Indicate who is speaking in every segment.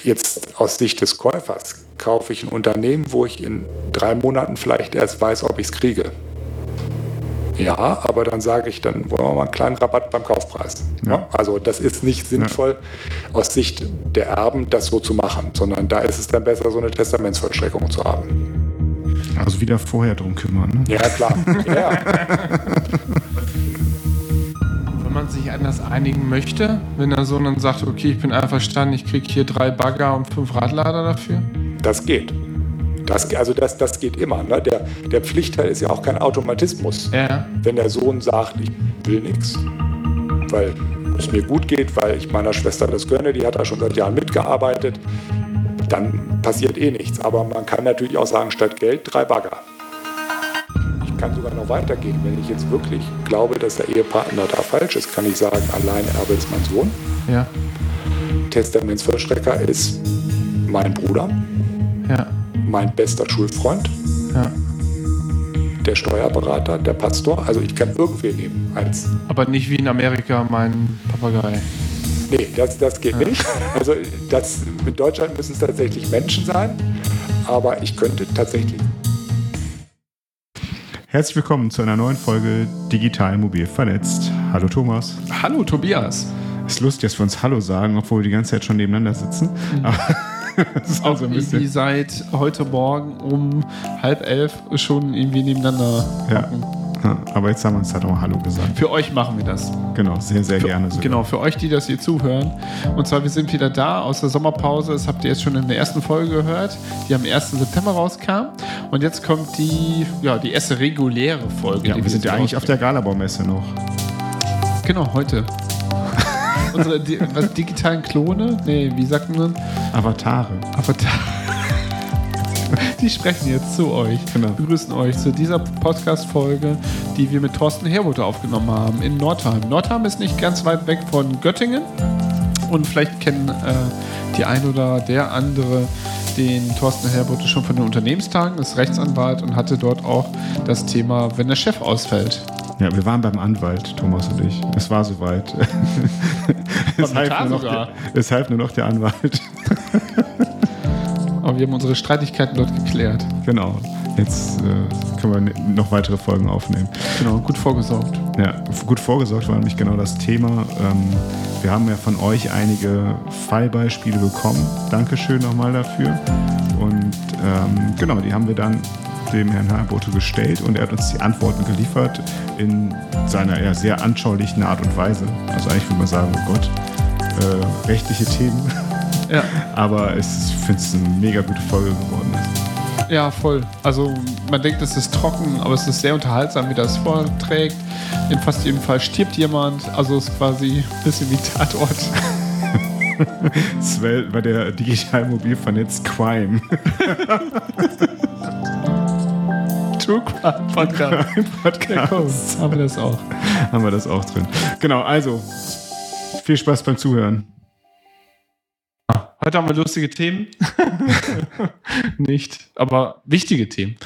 Speaker 1: Jetzt aus Sicht des Käufers kaufe ich ein Unternehmen, wo ich in 3 Monaten vielleicht erst weiß, ob ich es kriege. Ja, aber dann sage ich, dann wollen wir mal einen kleinen Rabatt beim Kaufpreis. Ja. Also das ist nicht sinnvoll aus Sicht der Erben, das so zu machen, sondern da ist es dann besser, so eine Testamentsvollstreckung zu haben.
Speaker 2: Also wieder vorher drum kümmern, ne?
Speaker 1: Ja, klar. Ja.
Speaker 3: Wenn man sich anders einigen möchte, wenn der Sohn dann sagt, okay, ich bin einverstanden, ich kriege hier 3 Bagger und 5 Radlader dafür?
Speaker 1: Das geht. Das geht immer. Ne? Der Pflichtteil ist ja auch kein Automatismus.
Speaker 3: Ja.
Speaker 1: Wenn der Sohn sagt, ich will nichts, weil es mir gut geht, weil ich meiner Schwester das gönne, die hat da schon seit Jahren mitgearbeitet, dann passiert eh nichts. Aber man kann natürlich auch sagen, statt Geld 3 Bagger. Ich kann sogar noch weitergehen. Wenn ich jetzt wirklich glaube, dass der Ehepartner da falsch ist, kann ich sagen, Alleinerbe ist mein Sohn.
Speaker 3: Ja.
Speaker 1: Testamentsvollstrecker ist mein Bruder.
Speaker 3: Ja.
Speaker 1: Mein bester Schulfreund, der Steuerberater, der Pastor. Also ich kann irgendwen nehmen.
Speaker 3: Aber nicht wie in Amerika mein Papagei.
Speaker 1: Nee, das geht nicht. Also in Deutschland müssen es tatsächlich Menschen sein. Aber ich könnte tatsächlich...
Speaker 2: Herzlich willkommen zu einer neuen Folge Digital Mobil Vernetzt. Hallo Thomas.
Speaker 3: Hallo Tobias.
Speaker 2: Ist lustig, dass wir uns Hallo sagen, obwohl wir die ganze Zeit schon nebeneinander sitzen. Aber das ist auch so ein bisschen.
Speaker 3: Ihr seid heute Morgen um 10:30 schon irgendwie nebeneinander.
Speaker 2: Ja. Aber jetzt haben wir uns halt auch Hallo gesagt.
Speaker 3: Für euch machen wir das.
Speaker 2: Genau, sehr gerne. Sogar.
Speaker 3: Genau, für euch, die das hier zuhören. Und zwar, wir sind wieder da aus der Sommerpause. Das habt ihr jetzt schon in der ersten Folge gehört, die am 1. September rauskam. Und jetzt kommt die erste reguläre Folge.
Speaker 2: Ja, wir sind ja eigentlich auf der Galabaumesse noch.
Speaker 3: Genau, heute. Unsere digitalen Klone? Nee, wie sagt man?
Speaker 2: Avatare.
Speaker 3: Die sprechen jetzt zu euch.
Speaker 2: Genau.
Speaker 3: Begrüßen euch zu dieser Podcast-Folge, die wir mit Thorsten Herbote aufgenommen haben in Nordheim. Nordheim ist nicht ganz weit weg von Göttingen. Und vielleicht kennen die ein oder der andere den Thorsten Herbote schon von den Unternehmenstagen, ist Rechtsanwalt und hatte dort auch das Thema, wenn der Chef ausfällt.
Speaker 2: Ja, wir waren beim Anwalt, Thomas und ich. Es war soweit. Es half nur noch der Anwalt.
Speaker 3: Aber wir haben unsere Streitigkeiten dort geklärt.
Speaker 2: Genau. Jetzt können wir noch weitere Folgen aufnehmen.
Speaker 3: Genau, gut vorgesorgt.
Speaker 2: Ja, gut vorgesorgt war nämlich genau das Thema. Wir haben ja von euch einige Fallbeispiele bekommen. Dankeschön nochmal dafür. Und genau, die haben wir dann dem Herrn Herbote gestellt und er hat uns die Antworten geliefert in seiner sehr anschaulichen Art und Weise. Also eigentlich würde man sagen, oh Gott, rechtliche Themen.
Speaker 3: Ja.
Speaker 2: Aber ich finde es eine mega gute Folge geworden ist.
Speaker 3: Ja, voll. Also man denkt, es ist trocken, aber es ist sehr unterhaltsam, wie das vorträgt. In fast jedem Fall stirbt jemand. Also es ist quasi ein bisschen wie Tatort.
Speaker 2: Das war der digital mobil vernetzt Crime.
Speaker 3: True Crime Podcast. Haben wir das auch
Speaker 2: drin. Genau, also viel Spaß beim Zuhören.
Speaker 3: Heute haben wir lustige Themen. Nicht, aber wichtige Themen.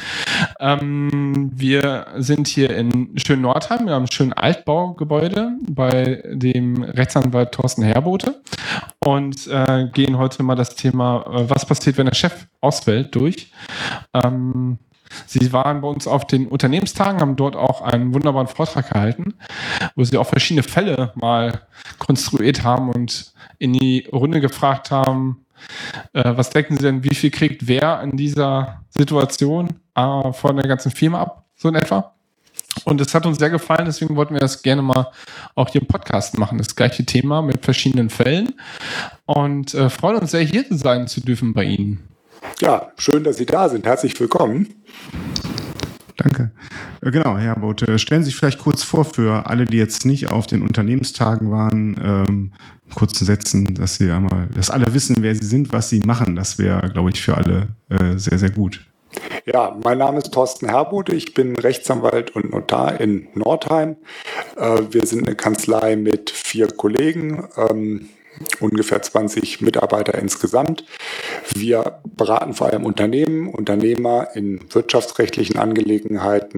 Speaker 3: Wir sind hier in schönen Nordheim. Wir haben ein schönes Altbaugebäude bei dem Rechtsanwalt Thorsten Herbote und gehen heute mal das Thema, was passiert, wenn der Chef ausfällt, durch. Sie waren bei uns auf den Unternehmenstagen, haben dort auch einen wunderbaren Vortrag gehalten, wo sie auch verschiedene Fälle mal konstruiert haben und in die Runde gefragt haben, was denken Sie denn, wie viel kriegt wer in dieser Situation von der ganzen Firma ab, so in etwa? Und es hat uns sehr gefallen, deswegen wollten wir das gerne mal auch hier im Podcast machen, das gleiche Thema mit verschiedenen Fällen und freuen uns sehr, hier sein zu dürfen bei Ihnen.
Speaker 1: Ja, schön, dass Sie da sind. Herzlich willkommen.
Speaker 2: Danke. Genau, Herr Herbote, stellen Sie sich vielleicht kurz vor für alle, die jetzt nicht auf den Unternehmenstagen waren, kurzen Sätzen, dass alle wissen, wer Sie sind, was Sie machen. Das wäre, glaube ich, für alle sehr, sehr gut.
Speaker 1: Ja, mein Name ist Thorsten Herbote. Ich bin Rechtsanwalt und Notar in Nordheim. Wir sind eine Kanzlei mit 4 Kollegen. Ungefähr 20 Mitarbeiter insgesamt. Wir beraten vor allem Unternehmen, Unternehmer in wirtschaftsrechtlichen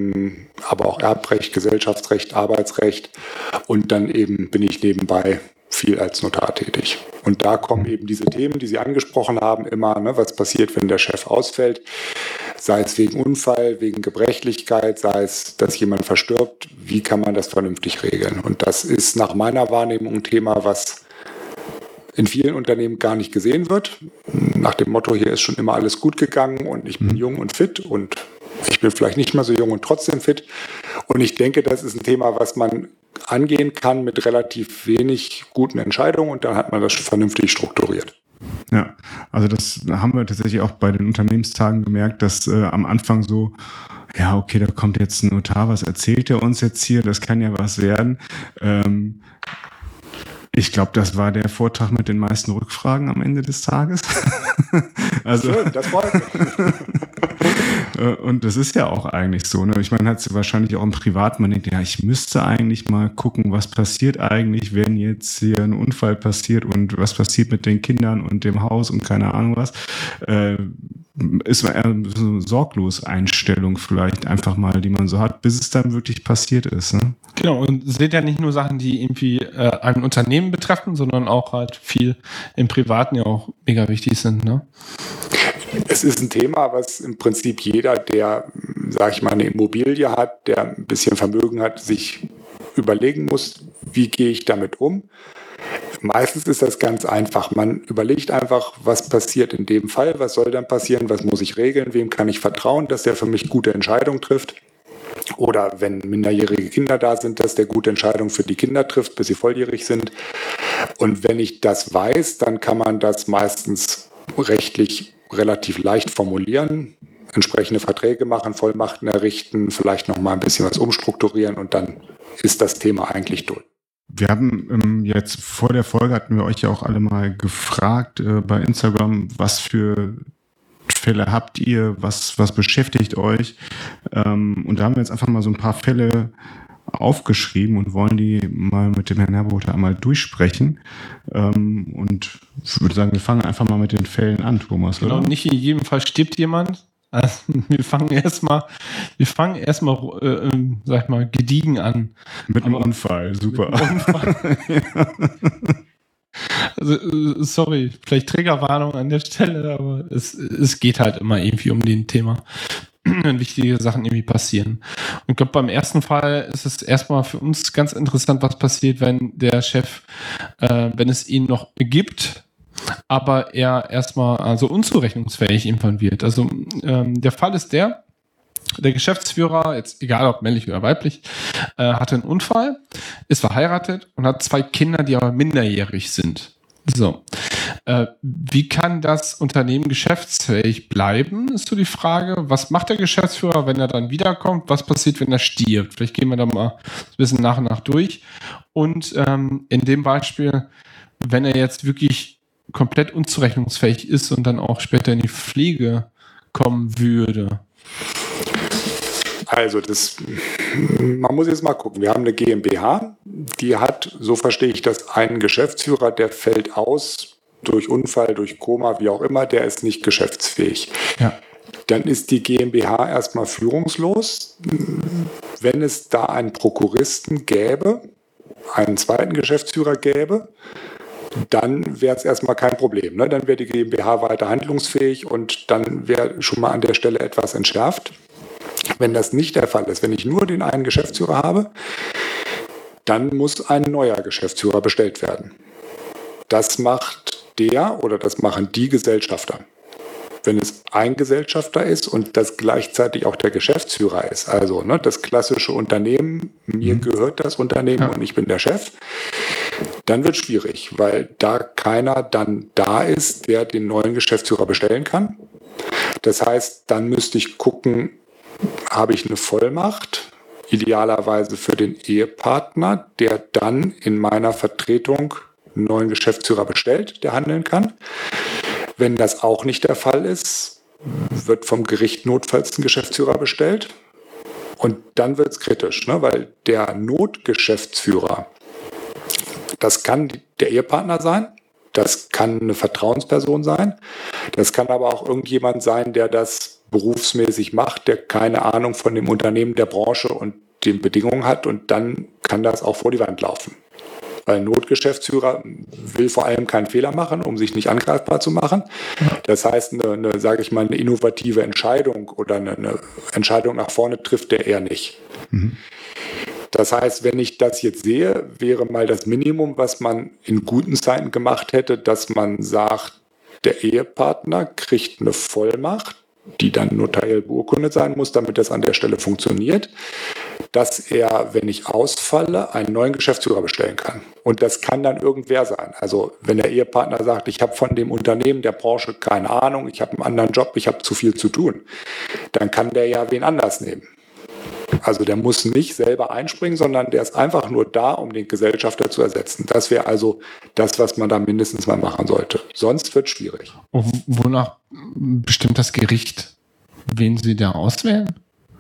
Speaker 1: Angelegenheiten, aber auch Erbrecht, Gesellschaftsrecht, Arbeitsrecht und dann eben bin ich nebenbei viel als Notar tätig. Und da kommen eben diese Themen, die Sie angesprochen haben, immer, ne, was passiert, wenn der Chef ausfällt, sei es wegen Unfall, wegen Gebrechlichkeit, sei es, dass jemand verstirbt, wie kann man das vernünftig regeln? Und das ist nach meiner Wahrnehmung ein Thema, was in vielen Unternehmen gar nicht gesehen wird. Nach dem Motto, hier ist schon immer alles gut gegangen und ich bin jung und fit und ich bin vielleicht nicht mehr so jung und trotzdem fit. Und ich denke, das ist ein Thema, was man angehen kann mit relativ wenig guten Entscheidungen und dann hat man das vernünftig strukturiert.
Speaker 2: Ja, also das haben wir tatsächlich auch bei den Unternehmenstagen gemerkt, dass am Anfang so, ja, okay, da kommt jetzt ein Notar, was erzählt er uns jetzt hier, das kann ja was werden. Ich glaube, das war der Vortrag mit den meisten Rückfragen am Ende des Tages. Also,
Speaker 1: schön, das freut mich.
Speaker 2: Und das ist ja auch eigentlich so. Ne? Ich meine, hat es wahrscheinlich auch im Privaten, man denkt, ja, ich müsste eigentlich mal gucken, was passiert eigentlich, wenn jetzt hier ein Unfall passiert und was passiert mit den Kindern und dem Haus und keine Ahnung was. Ist eher so eine sorglos Einstellung vielleicht einfach mal, die man so hat, bis es dann wirklich passiert ist. Ne?
Speaker 3: Genau, und seht ja nicht nur Sachen, die irgendwie ein Unternehmen betreffen, sondern auch halt viel im Privaten ja auch mega wichtig sind. Ne?
Speaker 1: Es ist ein Thema, was im Prinzip jeder, der, sage ich mal, eine Immobilie hat, der ein bisschen Vermögen hat, sich überlegen muss, wie gehe ich damit um. Meistens ist das ganz einfach. Man überlegt einfach, was passiert in dem Fall, was soll dann passieren, was muss ich regeln, wem kann ich vertrauen, dass der für mich gute Entscheidungen trifft. Oder wenn minderjährige Kinder da sind, dass der gute Entscheidungen für die Kinder trifft, bis sie volljährig sind. Und wenn ich das weiß, dann kann man das meistens rechtlich relativ leicht formulieren, entsprechende Verträge machen, Vollmachten errichten, vielleicht noch mal ein bisschen was umstrukturieren und dann ist das Thema eigentlich durch.
Speaker 2: Wir haben jetzt vor der Folge hatten wir euch ja auch alle mal gefragt bei Instagram, was für Fälle habt ihr, was beschäftigt euch? Und da haben wir jetzt einfach mal so ein paar Fälle aufgeschrieben und wollen die mal mit dem Herrn Herbote einmal durchsprechen. Und ich würde sagen, wir fangen einfach mal mit den Fällen an, Thomas.
Speaker 3: Genau,
Speaker 2: oder?
Speaker 3: nicht in jedem Fall stirbt jemand. Also wir fangen erstmal, sag ich mal, gediegen an.
Speaker 2: Mit einem Unfall, super.
Speaker 3: Mit einem Unfall. Also, sorry, vielleicht Triggerwarnung an der Stelle, aber es geht halt immer irgendwie um den Thema, wenn wichtige Sachen irgendwie passieren. Und ich glaube, beim ersten Fall ist es erstmal für uns ganz interessant, was passiert, wenn der Chef, wenn es ihn noch gibt, aber er erstmal also unzurechnungsfähig irgendwann wird. Also der Fall ist der Geschäftsführer, jetzt egal ob männlich oder weiblich, hatte einen Unfall, ist verheiratet und hat 2 Kinder, die aber minderjährig sind. So. Wie kann das Unternehmen geschäftsfähig bleiben, ist so die Frage. Was macht der Geschäftsführer, wenn er dann wiederkommt? Was passiert, wenn er stirbt? Vielleicht gehen wir da mal ein bisschen nach und nach durch. Und in dem Beispiel, wenn er jetzt wirklich komplett unzurechnungsfähig ist und dann auch später in die Pflege kommen würde.
Speaker 1: Also man muss jetzt mal gucken. Wir haben eine GmbH, die hat, so verstehe ich das, einen Geschäftsführer, der fällt aus durch Unfall, durch Koma, wie auch immer, der ist nicht geschäftsfähig.
Speaker 3: Ja.
Speaker 1: Dann ist die GmbH erstmal führungslos. Wenn es da einen Prokuristen gäbe, einen zweiten Geschäftsführer gäbe, dann wäre es erstmal kein Problem. Ne? Dann wäre die GmbH weiter handlungsfähig und dann wäre schon mal an der Stelle etwas entschärft. Wenn das nicht der Fall ist, wenn ich nur den einen Geschäftsführer habe, dann muss ein neuer Geschäftsführer bestellt werden. Das macht der oder das machen die Gesellschafter. Wenn es ein Gesellschafter ist und das gleichzeitig auch der Geschäftsführer ist, also das klassische Unternehmen, mir gehört das Unternehmen und ich bin der Chef, dann wird es schwierig, weil da keiner dann da ist, der den neuen Geschäftsführer bestellen kann. Das heißt, dann müsste ich gucken, habe ich eine Vollmacht, idealerweise für den Ehepartner, der dann in meiner Vertretung einen neuen Geschäftsführer bestellt, der handeln kann. Wenn das auch nicht der Fall ist, wird vom Gericht notfalls ein Geschäftsführer bestellt. Und dann wird es kritisch, weil der Notgeschäftsführer, das kann der Ehepartner sein, das kann eine Vertrauensperson sein, das kann aber auch irgendjemand sein, der das berufsmäßig macht, der keine Ahnung von dem Unternehmen, der Branche und den Bedingungen hat und dann kann das auch vor die Wand laufen. Weil ein Notgeschäftsführer will vor allem keinen Fehler machen, um sich nicht angreifbar zu machen. Das heißt, eine innovative Entscheidung oder eine Entscheidung nach vorne trifft der eher nicht. Mhm. Das heißt, wenn ich das jetzt sehe, wäre mal das Minimum, was man in guten Zeiten gemacht hätte, dass man sagt, der Ehepartner kriegt eine Vollmacht, die dann notariell beurkundet sein muss, damit das an der Stelle funktioniert, dass er, wenn ich ausfalle, einen neuen Geschäftsführer bestellen kann. Und das kann dann irgendwer sein. Also wenn der Ehepartner sagt, ich habe von dem Unternehmen der Branche keine Ahnung, ich habe einen anderen Job, ich habe zu viel zu tun, dann kann der ja wen anders nehmen. Also der muss nicht selber einspringen, sondern der ist einfach nur da, um den Gesellschafter zu ersetzen. Das wäre also das, was man da mindestens mal machen sollte. Sonst wird es schwierig.
Speaker 3: Wonach bestimmt das Gericht, wen Sie da auswählen?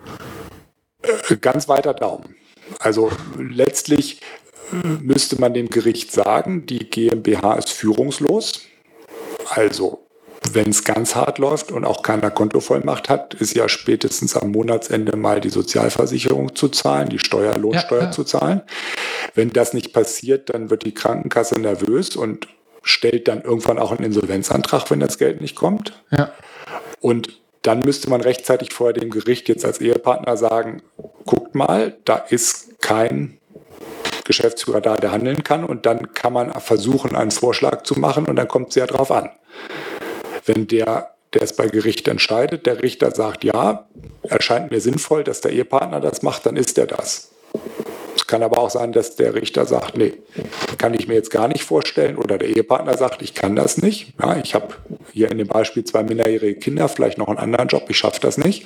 Speaker 1: Ganz weiter Daumen. Also letztlich müsste man dem Gericht sagen, die GmbH ist führungslos. Also wenn es ganz hart läuft und auch keiner Kontovollmacht hat, ist ja spätestens am Monatsende mal die Sozialversicherung zu zahlen, die Lohnsteuer zu zahlen. Wenn das nicht passiert, dann wird die Krankenkasse nervös und stellt dann irgendwann auch einen Insolvenzantrag, wenn das Geld nicht kommt. Ja. Und dann müsste man rechtzeitig vorher dem Gericht jetzt als Ehepartner sagen, guckt mal, da ist kein Geschäftsführer da, der handeln kann, und dann kann man versuchen, einen Vorschlag zu machen, und dann kommt es ja drauf an. Wenn der es bei Gericht entscheidet, der Richter sagt, ja, erscheint mir sinnvoll, dass der Ehepartner das macht, dann ist er das. Es kann aber auch sein, dass der Richter sagt, nee, kann ich mir jetzt gar nicht vorstellen, oder der Ehepartner sagt, ich kann das nicht. Ja, ich habe hier in dem Beispiel 2 minderjährige Kinder, vielleicht noch einen anderen Job, ich schaffe das nicht.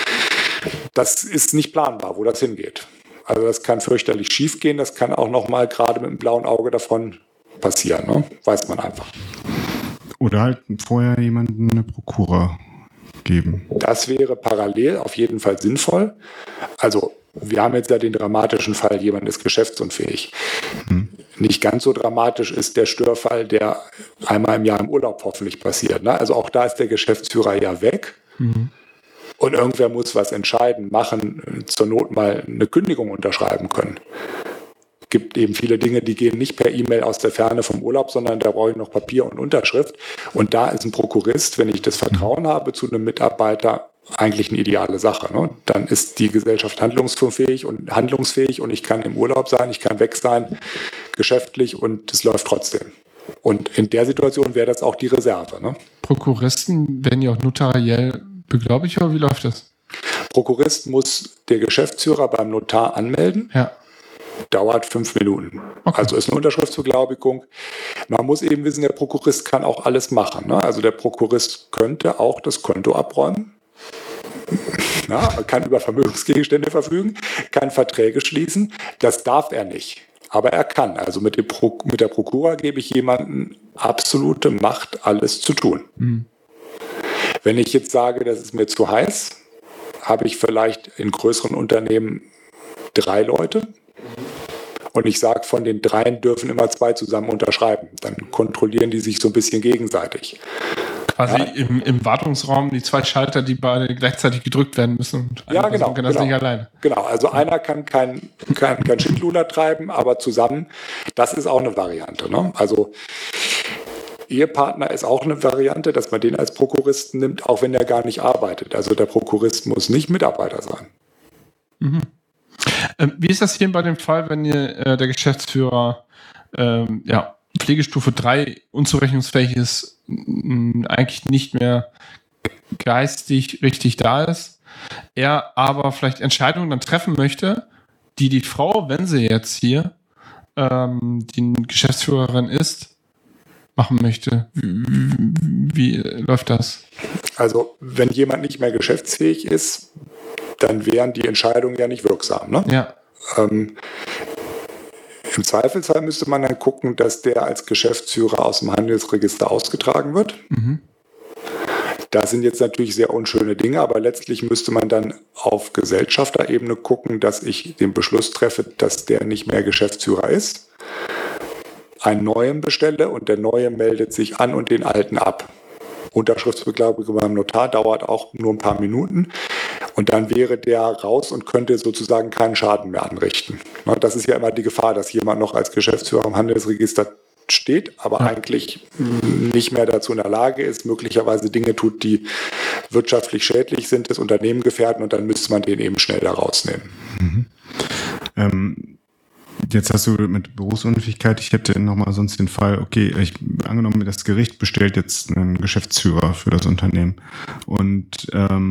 Speaker 1: Das ist nicht planbar, wo das hingeht. Also das kann fürchterlich schief gehen, das kann auch noch mal gerade mit einem blauen Auge davon passieren, ne? Weiß man einfach.
Speaker 2: Oder halt vorher jemanden eine Prokura geben.
Speaker 1: Das wäre parallel auf jeden Fall sinnvoll. Also wir haben jetzt ja den dramatischen Fall, jemand ist geschäftsunfähig. Nicht ganz so dramatisch ist der Störfall, der einmal im Jahr im Urlaub hoffentlich passiert. Ne? Also auch da ist der Geschäftsführer ja weg. Und irgendwer muss was entscheiden, machen, zur Not mal eine Kündigung unterschreiben können. Es gibt eben viele Dinge, die gehen nicht per E-Mail aus der Ferne vom Urlaub, sondern da brauche ich noch Papier und Unterschrift. Und da ist ein Prokurist, wenn ich das Vertrauen habe zu einem Mitarbeiter, eigentlich eine ideale Sache. Ne? Dann ist die Gesellschaft handlungsfähig und ich kann im Urlaub sein, ich kann weg sein, geschäftlich, und es läuft trotzdem. Und in der Situation wäre das auch die Reserve. Ne?
Speaker 3: Prokuristen werden ja auch notariell beglaubigt, oder wie läuft das?
Speaker 1: Prokurist muss der Geschäftsführer beim Notar anmelden. Ja. Dauert 5 Minuten. Okay. Also ist eine Unterschriftsbeglaubigung. Man muss eben wissen, der Prokurist kann auch alles machen. Ne? Also der Prokurist könnte auch das Konto abräumen. Ja, kann über Vermögensgegenstände verfügen, kann Verträge schließen. Das darf er nicht. Aber er kann. Also mit der Prokura gebe ich jemandem absolute Macht, alles zu tun. Wenn ich jetzt sage, das ist mir zu heiß, habe ich vielleicht in größeren Unternehmen 3 Leute. Und ich sage, von den 3 dürfen immer 2 zusammen unterschreiben. Dann kontrollieren die sich so ein bisschen gegenseitig.
Speaker 3: Quasi im Wartungsraum die 2 Schalter, die beide gleichzeitig gedrückt werden müssen. Und
Speaker 1: ja, genau.
Speaker 3: Kann das nicht alleine.
Speaker 1: Genau, also einer kann kein Schindluder treiben, aber zusammen, das ist auch eine Variante. Ne? Also Ehepartner ist auch eine Variante, dass man den als Prokuristen nimmt, auch wenn er gar nicht arbeitet. Also der Prokurist muss nicht Mitarbeiter sein.
Speaker 3: Wie ist das hier bei dem Fall, wenn der Geschäftsführer Pflegestufe 3 unzurechnungsfähig ist, eigentlich nicht mehr geistig richtig da ist, er aber vielleicht Entscheidungen dann treffen möchte, die Frau, wenn sie jetzt hier die Geschäftsführerin ist, machen möchte? Wie läuft das?
Speaker 1: Also wenn jemand nicht mehr geschäftsfähig ist, dann wären die Entscheidungen ja nicht wirksam. Ne? Ja. Im Zweifelsfall müsste man dann gucken, dass der als Geschäftsführer aus dem Handelsregister ausgetragen wird. Da sind jetzt natürlich sehr unschöne Dinge, aber letztlich müsste man dann auf Gesellschafterebene gucken, dass ich den Beschluss treffe, dass der nicht mehr Geschäftsführer ist, einen neuen bestelle und der neue meldet sich an und den alten ab. Unterschriftsbeglaubigung beim Notar dauert auch nur ein paar Minuten. Und dann wäre der raus und könnte sozusagen keinen Schaden mehr anrichten. Das ist ja immer die Gefahr, dass jemand noch als Geschäftsführer im Handelsregister steht, aber eigentlich nicht mehr dazu in der Lage ist, möglicherweise Dinge tut, die wirtschaftlich schädlich sind, das Unternehmen gefährden, und dann müsste man den eben schnell da rausnehmen.
Speaker 2: Jetzt hast du mit Berufsunfähigkeit, ich hätte nochmal sonst den Fall, okay, angenommen, das Gericht bestellt jetzt einen Geschäftsführer für das Unternehmen und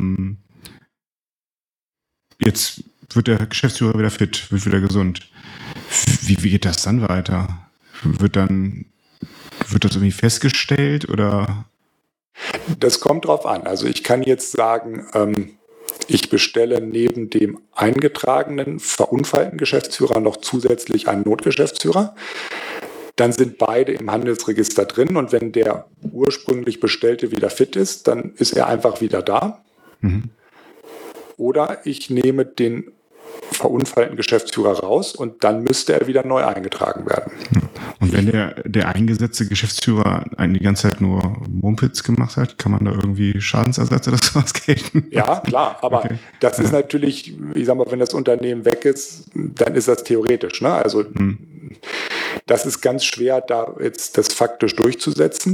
Speaker 2: jetzt wird der Geschäftsführer wieder fit, wird wieder gesund. Wie geht das dann weiter? Wird das irgendwie festgestellt oder?
Speaker 1: Das kommt drauf an. Also ich kann jetzt sagen, ich bestelle neben dem eingetragenen, verunfallten Geschäftsführer noch zusätzlich einen Notgeschäftsführer. Dann sind beide im Handelsregister drin, und wenn der ursprünglich Bestellte wieder fit ist, dann ist er einfach wieder da. Oder ich nehme den verunfallten Geschäftsführer raus und dann müsste er wieder neu eingetragen werden.
Speaker 2: Und wenn der eingesetzte Geschäftsführer die ganze Zeit nur Mumpitz gemacht hat, kann man da irgendwie Schadensersatz oder sowas gelten?
Speaker 1: Ja, klar, aber das ist natürlich, ich sag mal, wenn das Unternehmen weg ist, dann ist das theoretisch. Ne? Also das ist ganz schwer, da jetzt das faktisch durchzusetzen.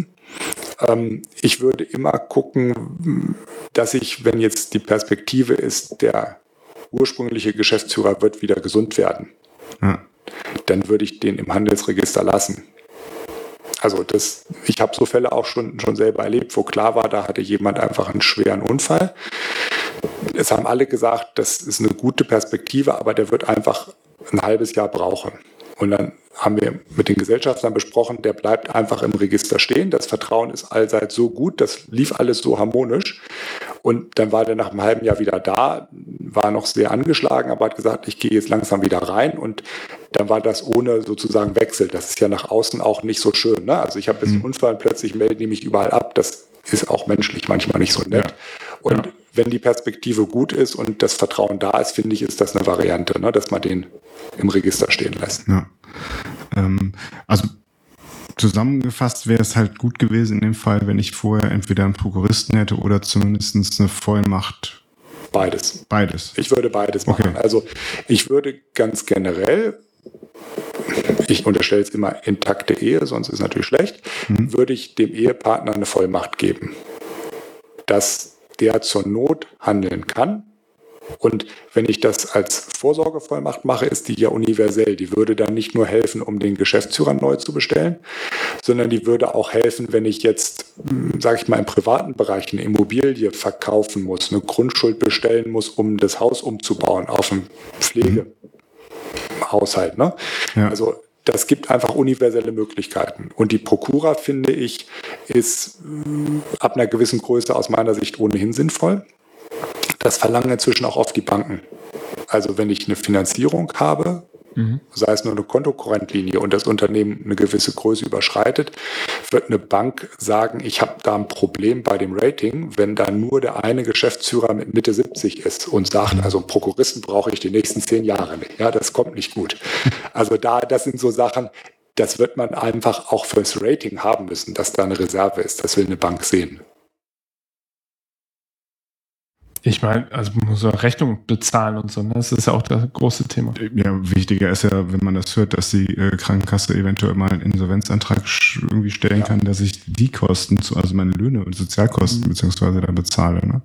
Speaker 1: Ich würde immer gucken, dass ich, wenn jetzt die Perspektive ist, der ursprüngliche Geschäftsführer wird wieder gesund werden, dann würde ich den im Handelsregister lassen. Also ich habe so Fälle auch schon selber erlebt, wo klar war, da hatte jemand einfach einen schweren Unfall. Es haben alle gesagt, das ist eine gute Perspektive, aber der wird einfach ein halbes Jahr brauchen. Und dann haben wir mit den Gesellschaftern besprochen, der bleibt einfach im Register stehen. Das Vertrauen ist allseits so gut, das lief alles so harmonisch. Und dann war der nach einem halben Jahr wieder da, war noch sehr angeschlagen, aber hat gesagt, ich gehe jetzt langsam wieder rein. Und dann war das ohne sozusagen Wechsel. Das ist ja nach außen auch nicht so schön. Ne? Also ich habe jetzt einen Unfall und plötzlich melden die mich überall ab. Das ist auch menschlich manchmal nicht so nett. Ja. Und wenn die Perspektive gut ist und das Vertrauen da ist, finde ich, ist das eine Variante, ne? Dass man den im Register stehen lässt.
Speaker 2: Ja. Also zusammengefasst wäre es halt gut gewesen in dem Fall, wenn ich vorher entweder einen Prokuristen hätte oder zumindest eine Vollmacht.
Speaker 1: Beides. Ich würde beides machen. Okay. Also ich würde ganz generell, ich unterstelle jetzt immer intakte Ehe, sonst ist es natürlich schlecht, würde ich dem Ehepartner eine Vollmacht geben, dass der zur Not handeln kann. Und wenn ich das als Vorsorgevollmacht mache, ist die ja universell. Die würde dann nicht nur helfen, um den Geschäftsführer neu zu bestellen, sondern die würde auch helfen, wenn ich jetzt, sage ich mal, im privaten Bereich eine Immobilie verkaufen muss, eine Grundschuld bestellen muss, um das Haus umzubauen auf einen Pflegehaushalt. Ne? Ja. Also das gibt einfach universelle Möglichkeiten. Und die Prokura, finde ich, ist ab einer gewissen Größe aus meiner Sicht ohnehin sinnvoll. Das verlangen inzwischen auch oft die Banken. Also wenn ich eine Finanzierung habe, sei es nur eine Kontokorrentlinie und das Unternehmen eine gewisse Größe überschreitet, wird eine Bank sagen, ich habe da ein Problem bei dem Rating, wenn da nur der eine Geschäftsführer mit Mitte 70 ist und sagt, also einen Prokuristen brauche ich die nächsten 10 Jahre nicht. Ja, das kommt nicht gut. Also das sind so Sachen, das wird man einfach auch fürs Rating haben müssen, dass da eine Reserve ist. Das will eine Bank sehen.
Speaker 3: Ich meine, also man muss auch Rechnung bezahlen und so, ne? Das ist ja auch das große Thema.
Speaker 2: Ja, wichtiger ist ja, wenn man das hört, dass die Krankenkasse eventuell mal einen Insolvenzantrag irgendwie stellen kann, dass ich die Kosten, also meine Löhne und Sozialkosten beziehungsweise da bezahle. Ne?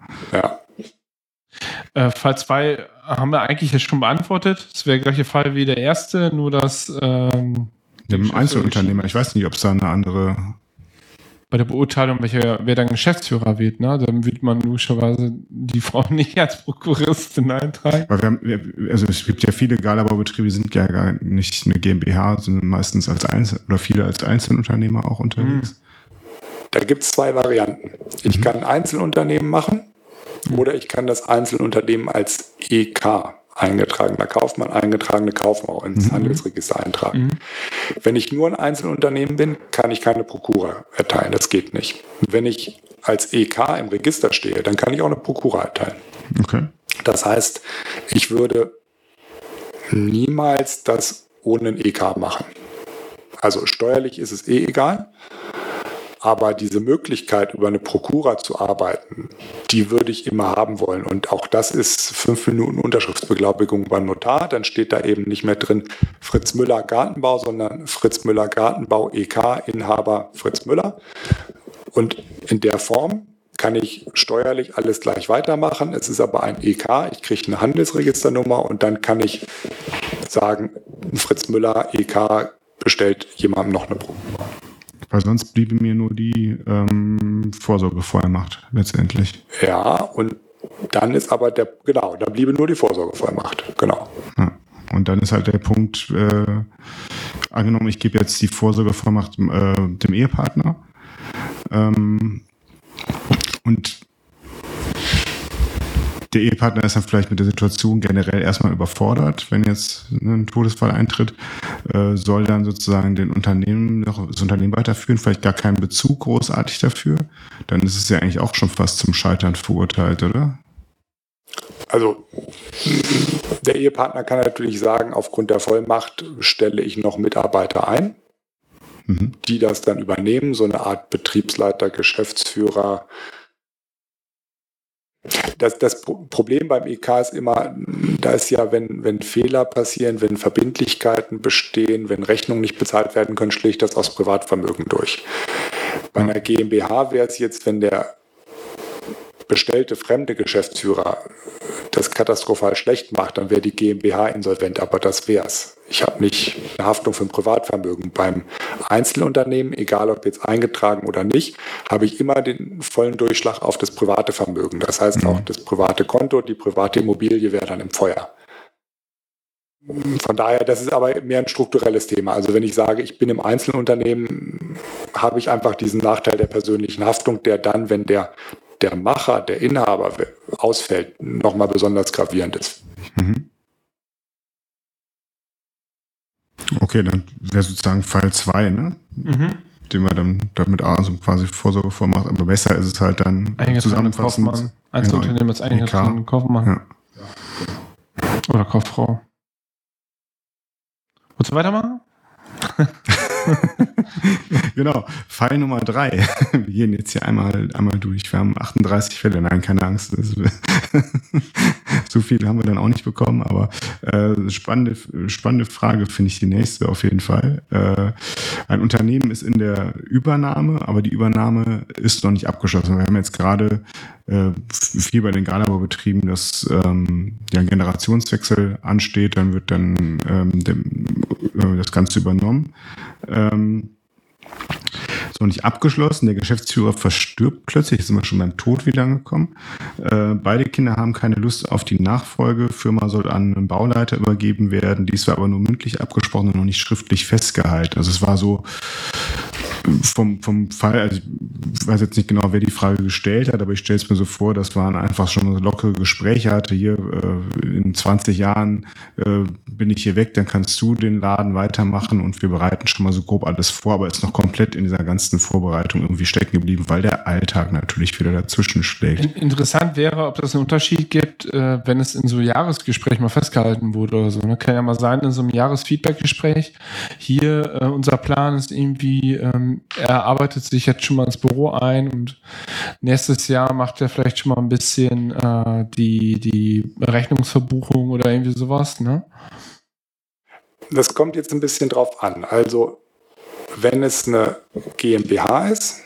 Speaker 3: Ja. Fall 2 haben wir eigentlich jetzt schon beantwortet. Es wäre der gleiche Fall wie der erste, nur dass
Speaker 2: dem Einzelunternehmer, ich weiß nicht, ob es da eine andere...
Speaker 3: Bei der Beurteilung, wer dann Geschäftsführer wird, ne? Dann wird man logischerweise die Frau nicht als Prokuristin eintragen.
Speaker 2: Also es gibt ja viele Galabaubetriebe, die sind ja gar nicht eine GmbH, sondern meistens viele als Einzelunternehmer auch unterwegs.
Speaker 1: Da gibt es 2 Varianten. Ich kann ein Einzelunternehmen machen oder ich kann das Einzelunternehmen als EK, eingetragener Kaufmann, eingetragene Kauffrau ins Handelsregister eintragen. Wenn ich nur ein Einzelunternehmen bin, kann ich keine Prokura erteilen. Das geht nicht. Wenn ich als EK im Register stehe, dann kann ich auch eine Prokura erteilen.
Speaker 2: Okay.
Speaker 1: Das heißt, ich würde niemals das ohne ein EK machen. Also steuerlich ist es egal, Aber diese Möglichkeit, über eine Prokura zu arbeiten, die würde ich immer haben wollen. Und auch das ist 5 Minuten Unterschriftsbeglaubigung beim Notar. Dann steht da eben nicht mehr drin Fritz Müller Gartenbau, sondern Fritz Müller Gartenbau EK, Inhaber Fritz Müller. Und in der Form kann ich steuerlich alles gleich weitermachen. Es ist aber ein EK, ich kriege eine Handelsregisternummer und dann kann ich sagen, Fritz Müller EK bestellt jemandem noch eine Prokura.
Speaker 2: Weil sonst bliebe mir nur die Vorsorgevollmacht letztendlich.
Speaker 1: Ja, und dann ist aber da bliebe nur die Vorsorgevollmacht, genau.
Speaker 2: Ja. Und dann ist halt der Punkt, angenommen, ich gebe jetzt die Vorsorgevollmacht dem Ehepartner und der Ehepartner ist dann vielleicht mit der Situation generell erstmal überfordert, wenn jetzt ein Todesfall eintritt, soll dann sozusagen das Unternehmen weiterführen, vielleicht gar keinen Bezug großartig dafür, dann ist es ja eigentlich auch schon fast zum Scheitern verurteilt, oder?
Speaker 1: Also der Ehepartner kann natürlich sagen, aufgrund der Vollmacht stelle ich noch Mitarbeiter ein, die das dann übernehmen, so eine Art Betriebsleiter, Geschäftsführer. Das Problem beim EK ist immer, da ist ja, wenn Fehler passieren, wenn Verbindlichkeiten bestehen, wenn Rechnungen nicht bezahlt werden können, schlägt das aus Privatvermögen durch. Bei einer GmbH wäre es jetzt, wenn der bestellte fremde Geschäftsführer das katastrophal schlecht macht, dann wäre die GmbH insolvent, aber das wär's. Ich habe nicht eine Haftung für ein Privatvermögen. Beim Einzelunternehmen, egal ob jetzt eingetragen oder nicht, habe ich immer den vollen Durchschlag auf das private Vermögen. Das heißt, auch das private Konto, die private Immobilie wäre dann im Feuer. Von daher, das ist aber mehr ein strukturelles Thema. Also wenn ich sage, ich bin im Einzelunternehmen, habe ich einfach diesen Nachteil der persönlichen Haftung, der dann, wenn der Macher, der Inhaber ausfällt, nochmal besonders gravierend ist.
Speaker 2: Okay, dann wäre sozusagen Fall 2, ne? Den wir dann damit also quasi Vorsorge vormacht, aber besser ist es halt dann
Speaker 3: zusammenfassend. Einzelunternehmen als eingetragener Kaufmann. Ja. Oder Kauffrau. Willst du weitermachen?
Speaker 2: Genau, Fall Nummer 3. Wir gehen jetzt hier einmal durch. Wir haben 38 Fälle. Nein, keine Angst. So viele haben wir dann auch nicht bekommen, aber spannende Frage finde ich die nächste auf jeden Fall. Ein Unternehmen ist in der Übernahme, aber die Übernahme ist noch nicht abgeschlossen. Wir haben jetzt gerade viel bei den Gartenbaubetrieben, dass ein Generationswechsel ansteht, dann wird dann das Ganze übernommen. So nicht abgeschlossen, der Geschäftsführer verstirbt plötzlich, jetzt sind wir schon beim Tod wieder angekommen. Beide Kinder haben keine Lust auf die Nachfolge, Firma soll an einen Bauleiter übergeben werden, dies war aber nur mündlich abgesprochen und noch nicht schriftlich festgehalten. Also es war so vom Fall, also ich weiß jetzt nicht genau, wer die Frage gestellt hat, aber ich stelle es mir so vor, das waren einfach schon lockere Gespräche, hatte hier in 20 Jahren bin ich hier weg, dann kannst du den Laden weitermachen und wir bereiten schon mal so grob alles vor, aber ist noch komplett in dieser ganzen Vorbereitung irgendwie stecken geblieben, weil der Alltag natürlich wieder dazwischen schlägt.
Speaker 3: Interessant wäre, ob das einen Unterschied gibt, wenn es in so einem Jahresgespräch mal festgehalten wurde oder so. Ne? Kann ja mal sein, in so einem Jahresfeedback-Gespräch, hier unser Plan ist irgendwie, er arbeitet sich jetzt schon mal ins Büro ein und nächstes Jahr macht er vielleicht schon mal ein bisschen die Rechnungsverbuchung oder irgendwie sowas, ne?
Speaker 1: Das kommt jetzt ein bisschen drauf an. Also, wenn es eine GmbH ist,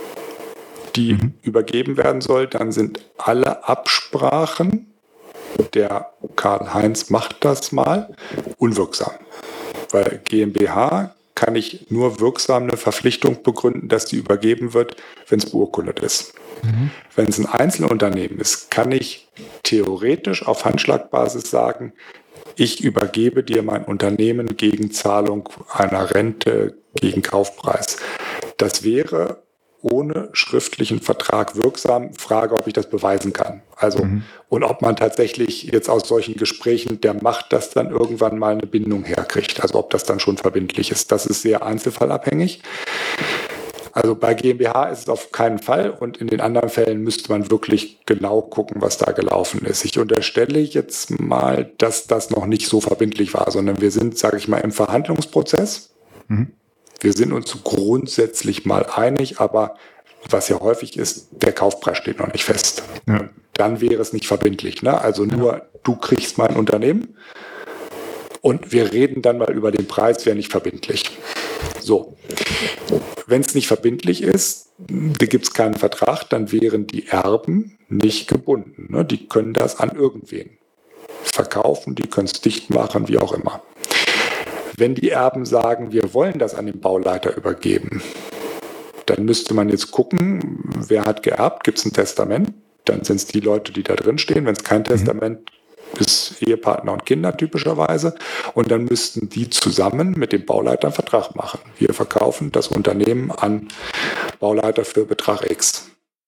Speaker 1: die übergeben werden soll, dann sind alle Absprachen, der Karl-Heinz macht das mal, unwirksam. Weil GmbH kann ich nur wirksam eine Verpflichtung begründen, dass die übergeben wird, wenn es beurkundet ist. Wenn es ein Einzelunternehmen ist, kann ich theoretisch auf Handschlagbasis sagen, ich übergebe dir mein Unternehmen gegen Zahlung einer Rente, gegen Kaufpreis. Das wäre ohne schriftlichen Vertrag wirksam. Frage, ob ich das beweisen kann. Also, und ob man tatsächlich jetzt aus solchen Gesprächen, der macht das dann irgendwann mal eine Bindung herkriegt. Also, ob das dann schon verbindlich ist. Das ist sehr einzelfallabhängig. Also bei GmbH ist es auf keinen Fall und in den anderen Fällen müsste man wirklich genau gucken, was da gelaufen ist. Ich unterstelle jetzt mal, dass das noch nicht so verbindlich war, sondern wir sind, sage ich mal, im Verhandlungsprozess. wir sind uns grundsätzlich mal einig, aber was ja häufig ist, der Kaufpreis steht noch nicht fest.
Speaker 2: Ja.
Speaker 1: Dann wäre es nicht verbindlich. Ne? Also nur du kriegst mein Unternehmen und wir reden dann mal über den Preis, wäre nicht verbindlich. So, wenn es nicht verbindlich ist, da gibt es keinen Vertrag, dann wären die Erben nicht gebunden. Ne? Die können das an irgendwen verkaufen, die können es dicht machen, wie auch immer. Wenn die Erben sagen, wir wollen das an den Bauleiter übergeben, dann müsste man jetzt gucken, wer hat geerbt, gibt es ein Testament, dann sind es die Leute, die da drin stehen. Wenn es kein Testament ist, Ehepartner und Kinder typischerweise. Und dann müssten die zusammen mit dem Bauleiter einen Vertrag machen. Wir verkaufen das Unternehmen an Bauleiter für Betrag X.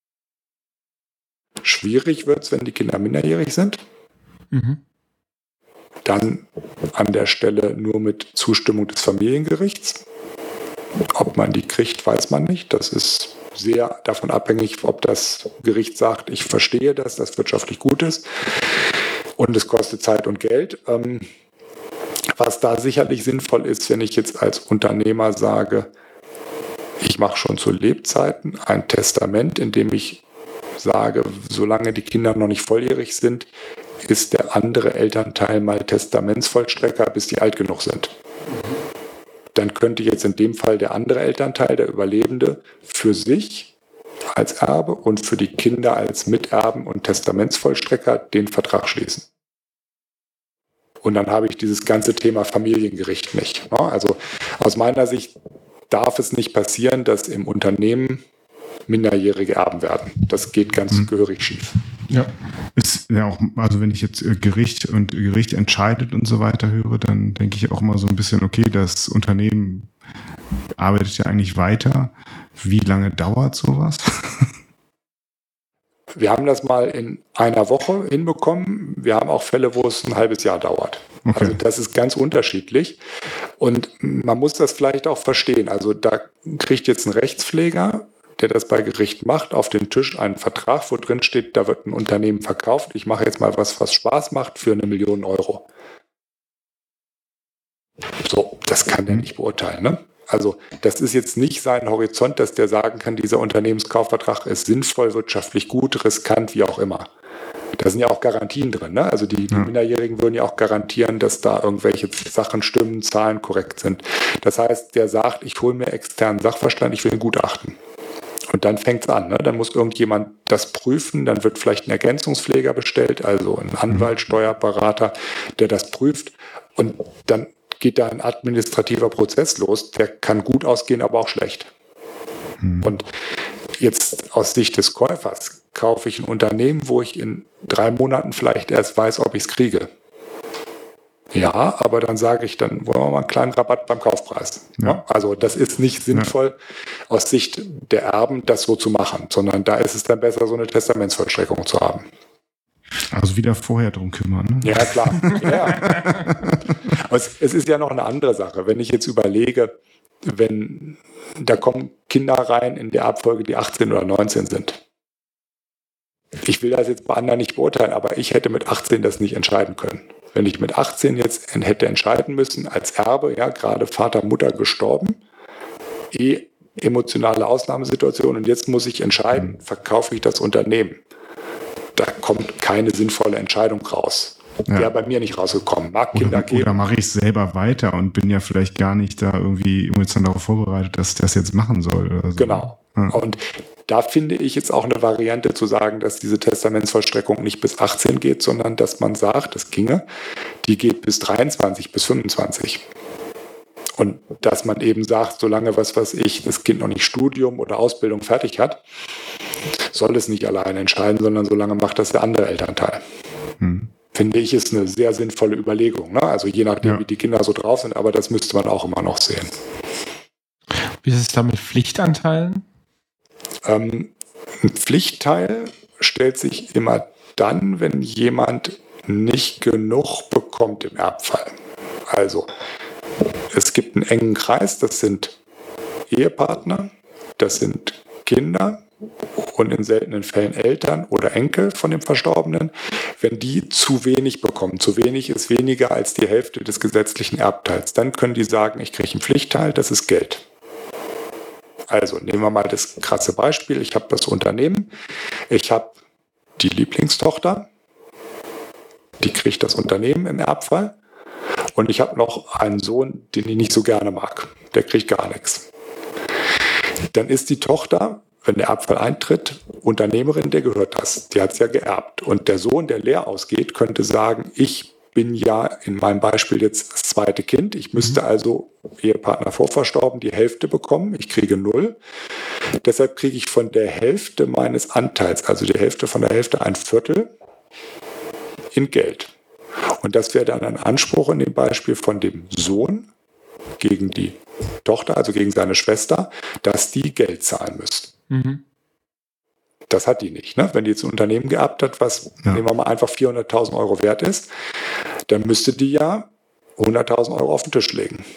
Speaker 1: Schwierig wird es, wenn die Kinder minderjährig sind. Dann an der Stelle nur mit Zustimmung des Familiengerichts. Ob man die kriegt, weiß man nicht. Das ist sehr davon abhängig, ob das Gericht sagt, ich verstehe das wirtschaftlich gut ist. Und es kostet Zeit und Geld. Was da sicherlich sinnvoll ist, wenn ich jetzt als Unternehmer sage, ich mache schon zu Lebzeiten ein Testament, in dem ich sage, solange die Kinder noch nicht volljährig sind, ist der andere Elternteil mal Testamentsvollstrecker, bis die alt genug sind. Dann könnte jetzt in dem Fall der andere Elternteil, der Überlebende, für sich als Erbe und für die Kinder als Miterben und Testamentsvollstrecker den Vertrag schließen. Und dann habe ich dieses ganze Thema Familiengericht nicht. Also aus meiner Sicht darf es nicht passieren, dass im Unternehmen minderjährige Erben werden. Das geht ganz gehörig schief.
Speaker 2: Ja. Ist ja auch, also wenn ich jetzt Gericht entscheidet und so weiter höre, dann denke ich auch immer so ein bisschen, okay, das Unternehmen arbeitet ja eigentlich weiter. Wie lange dauert sowas?
Speaker 1: Wir haben das mal in einer Woche hinbekommen. Wir haben auch Fälle, wo es ein halbes Jahr dauert. Okay. Also das ist ganz unterschiedlich. Und man muss das vielleicht auch verstehen. Also da kriegt jetzt ein Rechtspfleger, der das bei Gericht macht, auf den Tisch einen Vertrag, wo drin steht, da wird ein Unternehmen verkauft. Ich mache jetzt mal was Spaß macht für 1 Million Euro. So, das kann der nicht beurteilen, ne? Also das ist jetzt nicht sein Horizont, dass der sagen kann, dieser Unternehmenskaufvertrag ist sinnvoll, wirtschaftlich gut, riskant, wie auch immer. Da sind ja auch Garantien drin. Ne? Also die Minderjährigen würden ja auch garantieren, dass da irgendwelche Sachen stimmen, Zahlen korrekt sind. Das heißt, der sagt, ich hole mir externen Sachverstand, ich will ein Gutachten. Und dann fängt es an. Ne? Dann muss irgendjemand das prüfen, dann wird vielleicht ein Ergänzungspfleger bestellt, also ein Anwalt, Steuerberater, der das prüft. Und dann geht da ein administrativer Prozess los, der kann gut ausgehen, aber auch schlecht. Und jetzt aus Sicht des Käufers kaufe ich ein Unternehmen, wo ich in 3 Monaten vielleicht erst weiß, ob ich es kriege. Ja, aber dann sage ich, dann wollen wir mal einen kleinen Rabatt beim Kaufpreis. Ja. Also das ist nicht sinnvoll aus Sicht der Erben, das so zu machen, sondern da ist es dann besser, so eine Testamentsvollstreckung zu haben.
Speaker 2: Also wieder vorher drum kümmern. Ne?
Speaker 1: Ja, klar. Ja. Es ist ja noch eine andere Sache. Wenn ich jetzt überlege, wenn da kommen Kinder rein in der Abfolge, die 18 oder 19 sind. Ich will das jetzt bei anderen nicht beurteilen, aber ich hätte mit 18 das nicht entscheiden können. Wenn ich mit 18 jetzt hätte entscheiden müssen, als Erbe, ja, gerade Vater, Mutter gestorben, emotionale Ausnahmesituation und jetzt muss ich entscheiden, verkaufe ich das Unternehmen. Da kommt keine sinnvolle Entscheidung raus. Ja. Wäre bei mir nicht rausgekommen. Mag Kinder geben.
Speaker 2: Oder mache ich es selber weiter und bin ja vielleicht gar nicht da irgendwie emotional darauf vorbereitet, dass ich das jetzt machen soll. Oder so.
Speaker 1: Genau. Ja. Und da finde ich jetzt auch eine Variante zu sagen, dass diese Testamentsvollstreckung nicht bis 18 geht, sondern dass man sagt, das ginge, die geht bis 23, bis 25. Und dass man eben sagt, solange das Kind noch nicht Studium oder Ausbildung fertig hat, soll es nicht alleine entscheiden, sondern solange macht das der andere Elternteil. Finde ich, ist eine sehr sinnvolle Überlegung. Ne? Also je nachdem, wie die Kinder so drauf sind, aber das müsste man auch immer noch sehen.
Speaker 3: Wie ist es da mit Pflichtanteilen?
Speaker 1: Ein Pflichtteil stellt sich immer dann, wenn jemand nicht genug bekommt im Erbfall. Also es gibt einen engen Kreis, das sind Ehepartner, das sind Kinder und in seltenen Fällen Eltern oder Enkel von dem Verstorbenen. Wenn die zu wenig bekommen, zu wenig ist weniger als die Hälfte des gesetzlichen Erbteils, dann können die sagen, ich kriege einen Pflichtteil, das ist Geld. Also nehmen wir mal das krasse Beispiel. Ich habe das Unternehmen, ich habe die Lieblingstochter, die kriegt das Unternehmen im Erbfall und ich habe noch einen Sohn, den ich nicht so gerne mag. Der kriegt gar nichts. Dann ist die Tochter, wenn der Erbfall eintritt, Unternehmerin, der gehört das. Die hat es ja geerbt. Und der Sohn, der leer ausgeht, könnte sagen, ich bin ja in meinem Beispiel jetzt das zweite Kind. Ich müsste also, Ehepartner vorverstorben, die Hälfte bekommen. Ich kriege 0. Deshalb kriege ich von der Hälfte meines Anteils, also die Hälfte von der Hälfte, 1/4 in Geld. Und das wäre dann ein Anspruch in dem Beispiel von dem Sohn gegen die Tochter, also gegen seine Schwester, dass die Geld zahlen müssten. Das hat die nicht. Ne? Wenn die jetzt ein Unternehmen geerbt hat, was, nehmen wir mal einfach 400.000 Euro wert ist, dann müsste die ja 100.000 Euro auf den Tisch legen.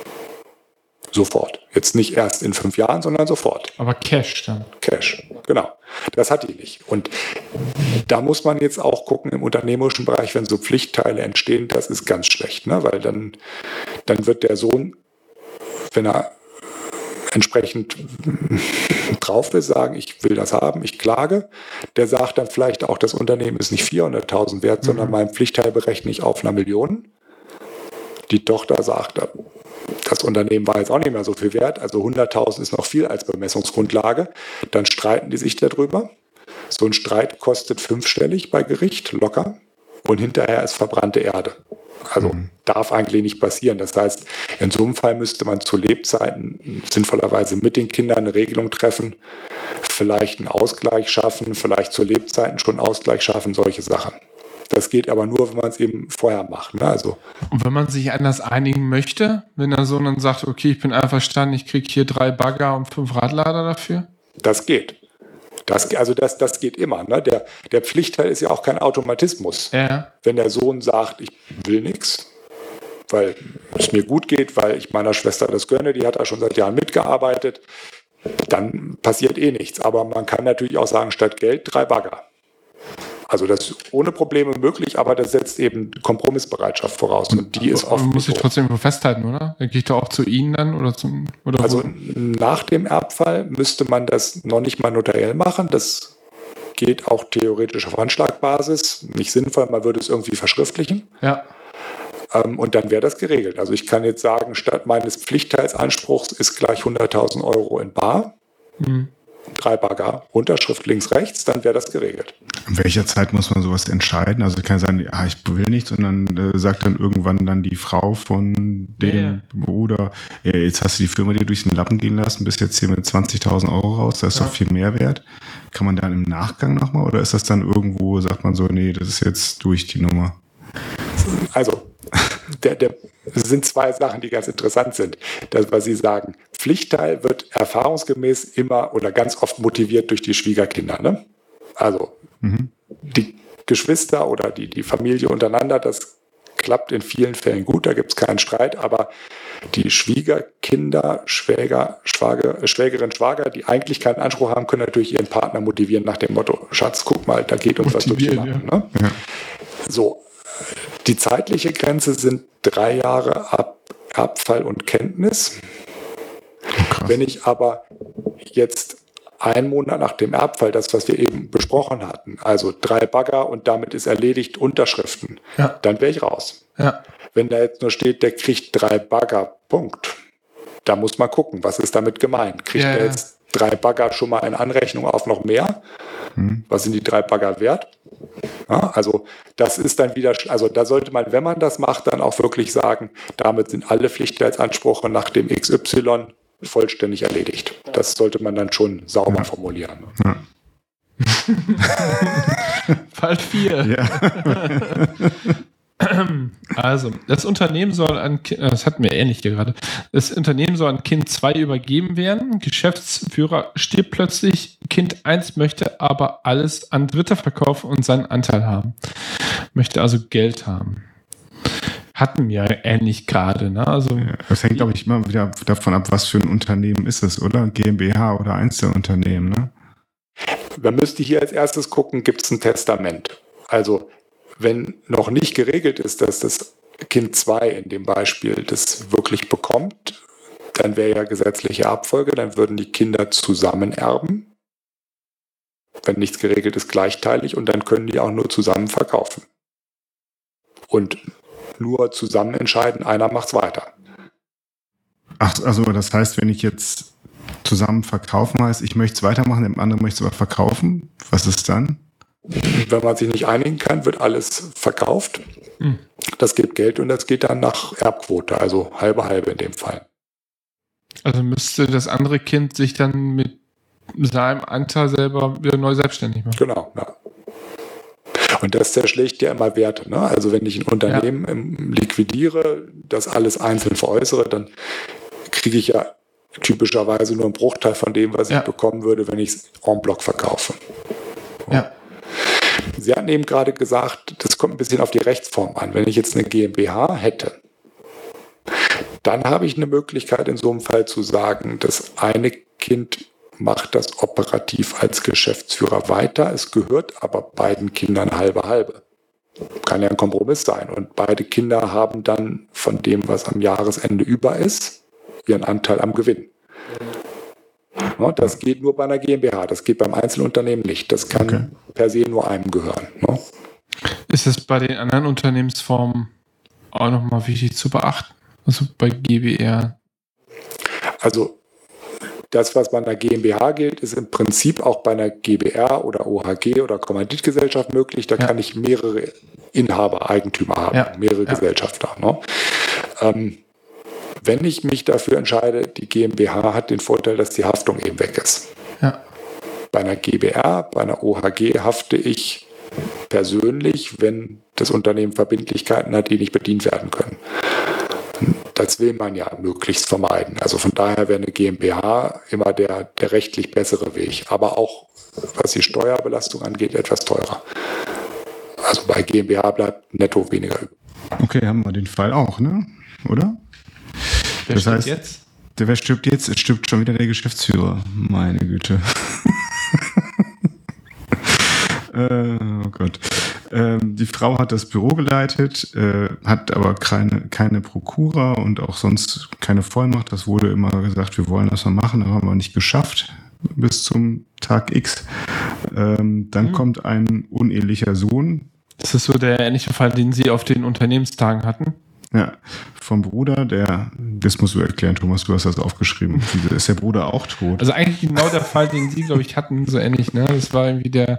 Speaker 1: Sofort. Jetzt nicht erst in 5 Jahren, sondern sofort.
Speaker 3: Aber Cash dann.
Speaker 1: Cash, genau. Das hat die nicht. Und da muss man jetzt auch gucken im unternehmerischen Bereich, wenn so Pflichtteile entstehen, das ist ganz schlecht. Ne? Weil dann wird der Sohn, wenn er entsprechend drauf ist, sagen, ich will das haben, ich klage. Der sagt dann vielleicht auch, das Unternehmen ist nicht 400.000 wert, sondern mein Pflichtteil berechne ich auf 1 Million. Die Tochter sagt, das Unternehmen war jetzt auch nicht mehr so viel wert, also 100.000 ist noch viel als Bemessungsgrundlage. Dann streiten die sich darüber. So ein Streit kostet 5-stellig bei Gericht, locker. Und hinterher ist verbrannte Erde. Also darf eigentlich nicht passieren. Das heißt, in so einem Fall müsste man zu Lebzeiten sinnvollerweise mit den Kindern eine Regelung treffen, vielleicht einen Ausgleich schaffen, vielleicht zu Lebzeiten schon einen Ausgleich schaffen, solche Sachen. Das geht aber nur, wenn man es eben vorher macht. Ne? Also,
Speaker 3: und wenn man sich anders einigen möchte, wenn der Sohn dann sagt, okay, ich bin einverstanden, ich kriege hier 3 Bagger und 5 Radlader dafür?
Speaker 1: Das geht. Das geht immer. Ne? Der Pflichtteil ist ja auch kein Automatismus.
Speaker 3: Ja.
Speaker 1: Wenn der Sohn sagt, ich will nichts, weil es mir gut geht, weil ich meiner Schwester das gönne, die hat da schon seit Jahren mitgearbeitet, dann passiert eh nichts. Aber man kann natürlich auch sagen, statt Geld 3 Bagger. Also das ist ohne Probleme möglich, aber das setzt eben Kompromissbereitschaft voraus und die ist oft nicht.
Speaker 3: Muss ich trotzdem festhalten, oder? Gehe ich da auch zu Ihnen dann oder
Speaker 1: also nach dem Erbfall müsste man das noch nicht mal notariell machen. Das geht auch theoretisch auf Anschlagbasis. Nicht sinnvoll, man würde es irgendwie verschriftlichen.
Speaker 3: Ja.
Speaker 1: Und dann wäre das geregelt. Also ich kann jetzt sagen, statt meines Pflichtteilsanspruchs ist gleich 100.000 Euro in bar. 3 Bagger, Unterschrift links, rechts, dann wäre das geregelt.
Speaker 2: In welcher Zeit muss man sowas entscheiden? Also kann sagen, ich will nicht, sondern sagt dann irgendwann dann die Frau von dem Bruder, jetzt hast du die Firma dir durch den Lappen gehen lassen, bist jetzt hier mit 20.000 Euro raus, das ist doch viel mehr wert. Kann man dann im Nachgang nochmal oder ist das dann irgendwo, sagt man so, nee, das ist jetzt durch die Nummer?
Speaker 1: Also, es sind 2 Sachen, die ganz interessant sind. Das, was Sie sagen, Pflichtteil wird erfahrungsgemäß immer oder ganz oft motiviert durch die Schwiegerkinder. Ne? Also die Geschwister oder die Familie untereinander, das klappt in vielen Fällen gut, da gibt es keinen Streit, aber die Schwiegerkinder, Schwägerin, Schwager, die eigentlich keinen Anspruch haben, können natürlich ihren Partner motivieren nach dem Motto, Schatz, guck mal, da geht uns was durch die Lappen. Ne? Ja. So, die zeitliche Grenze sind 3 Jahre ab Erbfall und Kenntnis.
Speaker 2: Krass.
Speaker 1: Wenn ich aber jetzt 1 Monat nach dem Erbfall, das, was wir eben besprochen hatten, also 3 Bagger und damit ist erledigt Unterschriften, dann wäre ich raus.
Speaker 3: Ja.
Speaker 1: Wenn da jetzt nur steht, der kriegt 3 Bagger, Punkt. Da muss man gucken, was ist damit gemeint. Kriegt er jetzt 3 Bagger schon mal in Anrechnung auf noch mehr? Was sind die 3 Bagger wert? Ja, also das ist dann wieder, also da sollte man, wenn man das macht, dann auch wirklich sagen, damit sind alle Pflichtteilsansprüche nach dem XY vollständig erledigt. Das sollte man dann schon sauber formulieren.
Speaker 2: Ja.
Speaker 3: Fall 4. Also, das Unternehmen soll an das hatten wir ähnlich hier gerade. Das Unternehmen soll an Kind 2 übergeben werden. Geschäftsführer stirbt plötzlich. Kind 1 möchte aber alles an Dritte verkaufen und seinen Anteil haben. Möchte also Geld haben. Hatten wir ähnlich gerade. Ne? Also,
Speaker 2: das hängt, glaube ich, immer wieder davon ab, was für ein Unternehmen ist es, oder? GmbH oder Einzelunternehmen, ne?
Speaker 1: Man müsste hier als erstes gucken, gibt es ein Testament? Also wenn noch nicht geregelt ist, dass das Kind 2 in dem Beispiel das wirklich bekommt, dann wäre ja gesetzliche Erbfolge, dann würden die Kinder zusammen erben. Wenn nichts geregelt ist, gleichteilig, und dann können die auch nur zusammen verkaufen. Und nur zusammen entscheiden, einer macht's weiter.
Speaker 2: Ach, also das heißt, wenn ich jetzt zusammen verkaufen heißt, ich möchte es weitermachen, dem anderen möchte es aber verkaufen, was ist dann?
Speaker 1: Wenn man sich nicht einigen kann, wird alles verkauft. Das gibt Geld und das geht dann nach Erbquote, also halbe in dem Fall.
Speaker 3: Also müsste das andere Kind sich dann mit seinem Anteil selber wieder neu selbstständig machen.
Speaker 1: Genau, ja. Und das zerschlägt ja immer Werte. Ne? Also wenn ich ein Unternehmen liquidiere, das alles einzeln veräußere, dann kriege ich ja typischerweise nur einen Bruchteil von dem, was ich bekommen würde, wenn ich es en bloc verkaufe.
Speaker 3: Ja.
Speaker 1: Sie hatten eben gerade gesagt, das kommt ein bisschen auf die Rechtsform an. Wenn ich jetzt eine GmbH hätte, dann habe ich eine Möglichkeit in so einem Fall zu sagen, das eine Kind macht das operativ als Geschäftsführer weiter. Es gehört aber beiden Kindern halbe. Kann ja ein Kompromiss sein. Und beide Kinder haben dann von dem, was am Jahresende über ist, ihren Anteil am Gewinn. Ja, das geht nur bei einer GmbH. Das geht beim Einzelunternehmen nicht. Das kann per se nur einem gehören. Ne?
Speaker 3: Ist es bei den anderen Unternehmensformen auch nochmal wichtig zu beachten? Also bei GbR?
Speaker 1: Also das, was bei einer GmbH gilt, ist im Prinzip auch bei einer GbR oder OHG oder Kommanditgesellschaft möglich. Da kann ich mehrere Inhaber, Eigentümer haben, mehrere Gesellschafter. Ne? Wenn ich mich dafür entscheide, die GmbH hat den Vorteil, dass die Haftung eben weg ist.
Speaker 3: Ja.
Speaker 1: Bei einer GbR, bei einer OHG hafte ich persönlich, wenn das Unternehmen Verbindlichkeiten hat, die nicht bedient werden können. Das will man ja möglichst vermeiden. Also von daher wäre eine GmbH immer der rechtlich bessere Weg. Aber auch, was die Steuerbelastung angeht, etwas teurer. Also bei GmbH bleibt netto weniger übrig.
Speaker 2: Okay, haben wir den Fall auch, ne? Oder?
Speaker 3: Wer stirbt jetzt?
Speaker 2: Wer stirbt jetzt? Es stirbt schon wieder der Geschäftsführer. Meine Güte. Oh Gott. Die Frau hat das Büro geleitet, hat aber keine Prokura und auch sonst keine Vollmacht. Das wurde immer gesagt, wir wollen das mal machen, aber haben wir nicht geschafft bis zum Tag X. Dann kommt ein unehelicher Sohn.
Speaker 3: Das ist so der ähnliche Fall, den Sie auf den Unternehmenstagen hatten?
Speaker 2: Ja, vom Bruder, das musst du erklären, Thomas, du hast das aufgeschrieben. Ist der Bruder auch tot?
Speaker 3: Also eigentlich genau der Fall, den Sie, glaube ich, hatten, so ähnlich, ne? Das war irgendwie der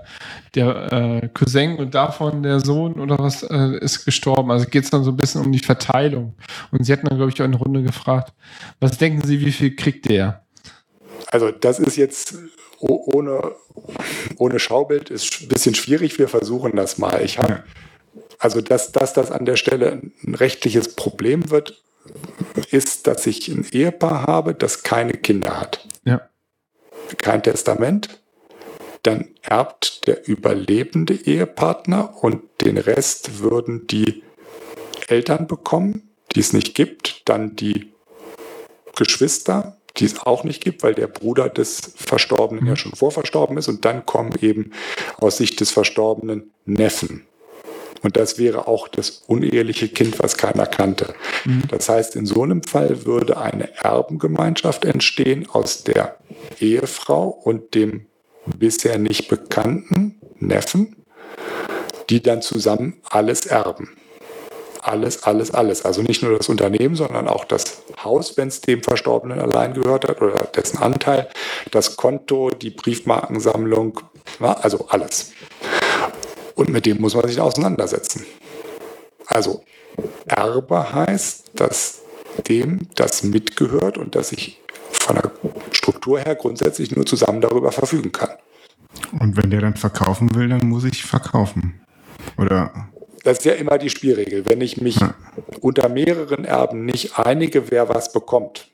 Speaker 3: Cousin und davon der Sohn oder was ist gestorben. Also geht es dann so ein bisschen um die Verteilung. Und Sie hatten dann, glaube ich, auch in der Runde gefragt, was denken Sie, wie viel kriegt der?
Speaker 1: Also das ist jetzt ohne Schaubild ist ein bisschen schwierig. Wir versuchen das mal. Also, dass das an der Stelle ein rechtliches Problem wird, ist, dass ich ein Ehepaar habe, das keine Kinder hat.
Speaker 3: Ja.
Speaker 1: Kein Testament. Dann erbt der überlebende Ehepartner und den Rest würden die Eltern bekommen, die es nicht gibt. Dann die Geschwister, die es auch nicht gibt, weil der Bruder des Verstorbenen ja schon vorverstorben ist. Und dann kommen eben aus Sicht des Verstorbenen Neffen. Und das wäre auch das uneheliche Kind, was keiner kannte. Das heißt, in so einem Fall würde eine Erbengemeinschaft entstehen aus der Ehefrau und dem bisher nicht bekannten Neffen, die dann zusammen alles erben. Alles. Also nicht nur das Unternehmen, sondern auch das Haus, wenn es dem Verstorbenen allein gehört hat, oder dessen Anteil, das Konto, die Briefmarkensammlung, also alles. Und mit dem muss man sich auseinandersetzen. Also Erbe heißt, dass dem das mitgehört und dass ich von der Struktur her grundsätzlich nur zusammen darüber verfügen kann.
Speaker 2: Und wenn der dann verkaufen will, dann muss ich verkaufen. Oder?
Speaker 1: Das ist ja immer die Spielregel. Wenn ich mich unter mehreren Erben nicht einige, wer was bekommt,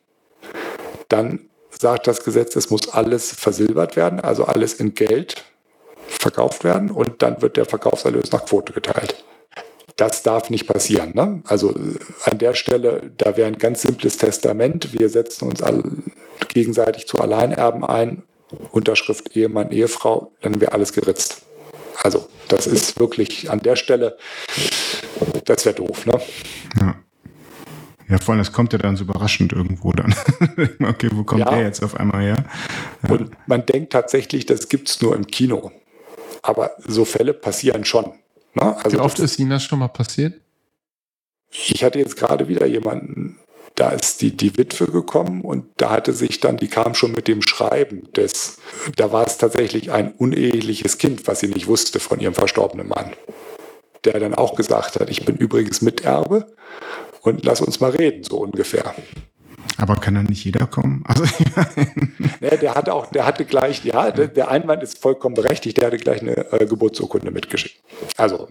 Speaker 1: dann sagt das Gesetz, es muss alles versilbert werden, also alles in Geld verkauft werden und dann wird der Verkaufserlös nach Quote geteilt. Das darf nicht passieren. Ne? Also an der Stelle, da wäre ein ganz simples Testament. Wir setzen uns alle gegenseitig zu Alleinerben ein, Unterschrift Ehemann, Ehefrau, dann wäre alles geritzt. Also das ist wirklich an der Stelle, das wäre doof. Ne?
Speaker 2: Ja. Ja, vor allem, das kommt ja dann so überraschend irgendwo dann. Okay, wo kommt der jetzt auf einmal her? Ja.
Speaker 1: Und man denkt tatsächlich, das gibt es nur im Kino. Aber so Fälle passieren schon. Ne? Also
Speaker 3: wie oft ist Ihnen das schon mal passiert?
Speaker 1: Ich hatte jetzt gerade wieder jemanden, da ist die Witwe gekommen und da die kam schon mit dem Schreiben da war es tatsächlich ein uneheliches Kind, was sie nicht wusste von ihrem verstorbenen Mann. Der dann auch gesagt hat, ich bin übrigens Miterbe und lass uns mal reden, so ungefähr.
Speaker 2: Aber kann dann nicht jeder kommen? Also,
Speaker 1: der Einwand ist vollkommen berechtigt, der hatte gleich eine Geburtsurkunde mitgeschickt. Also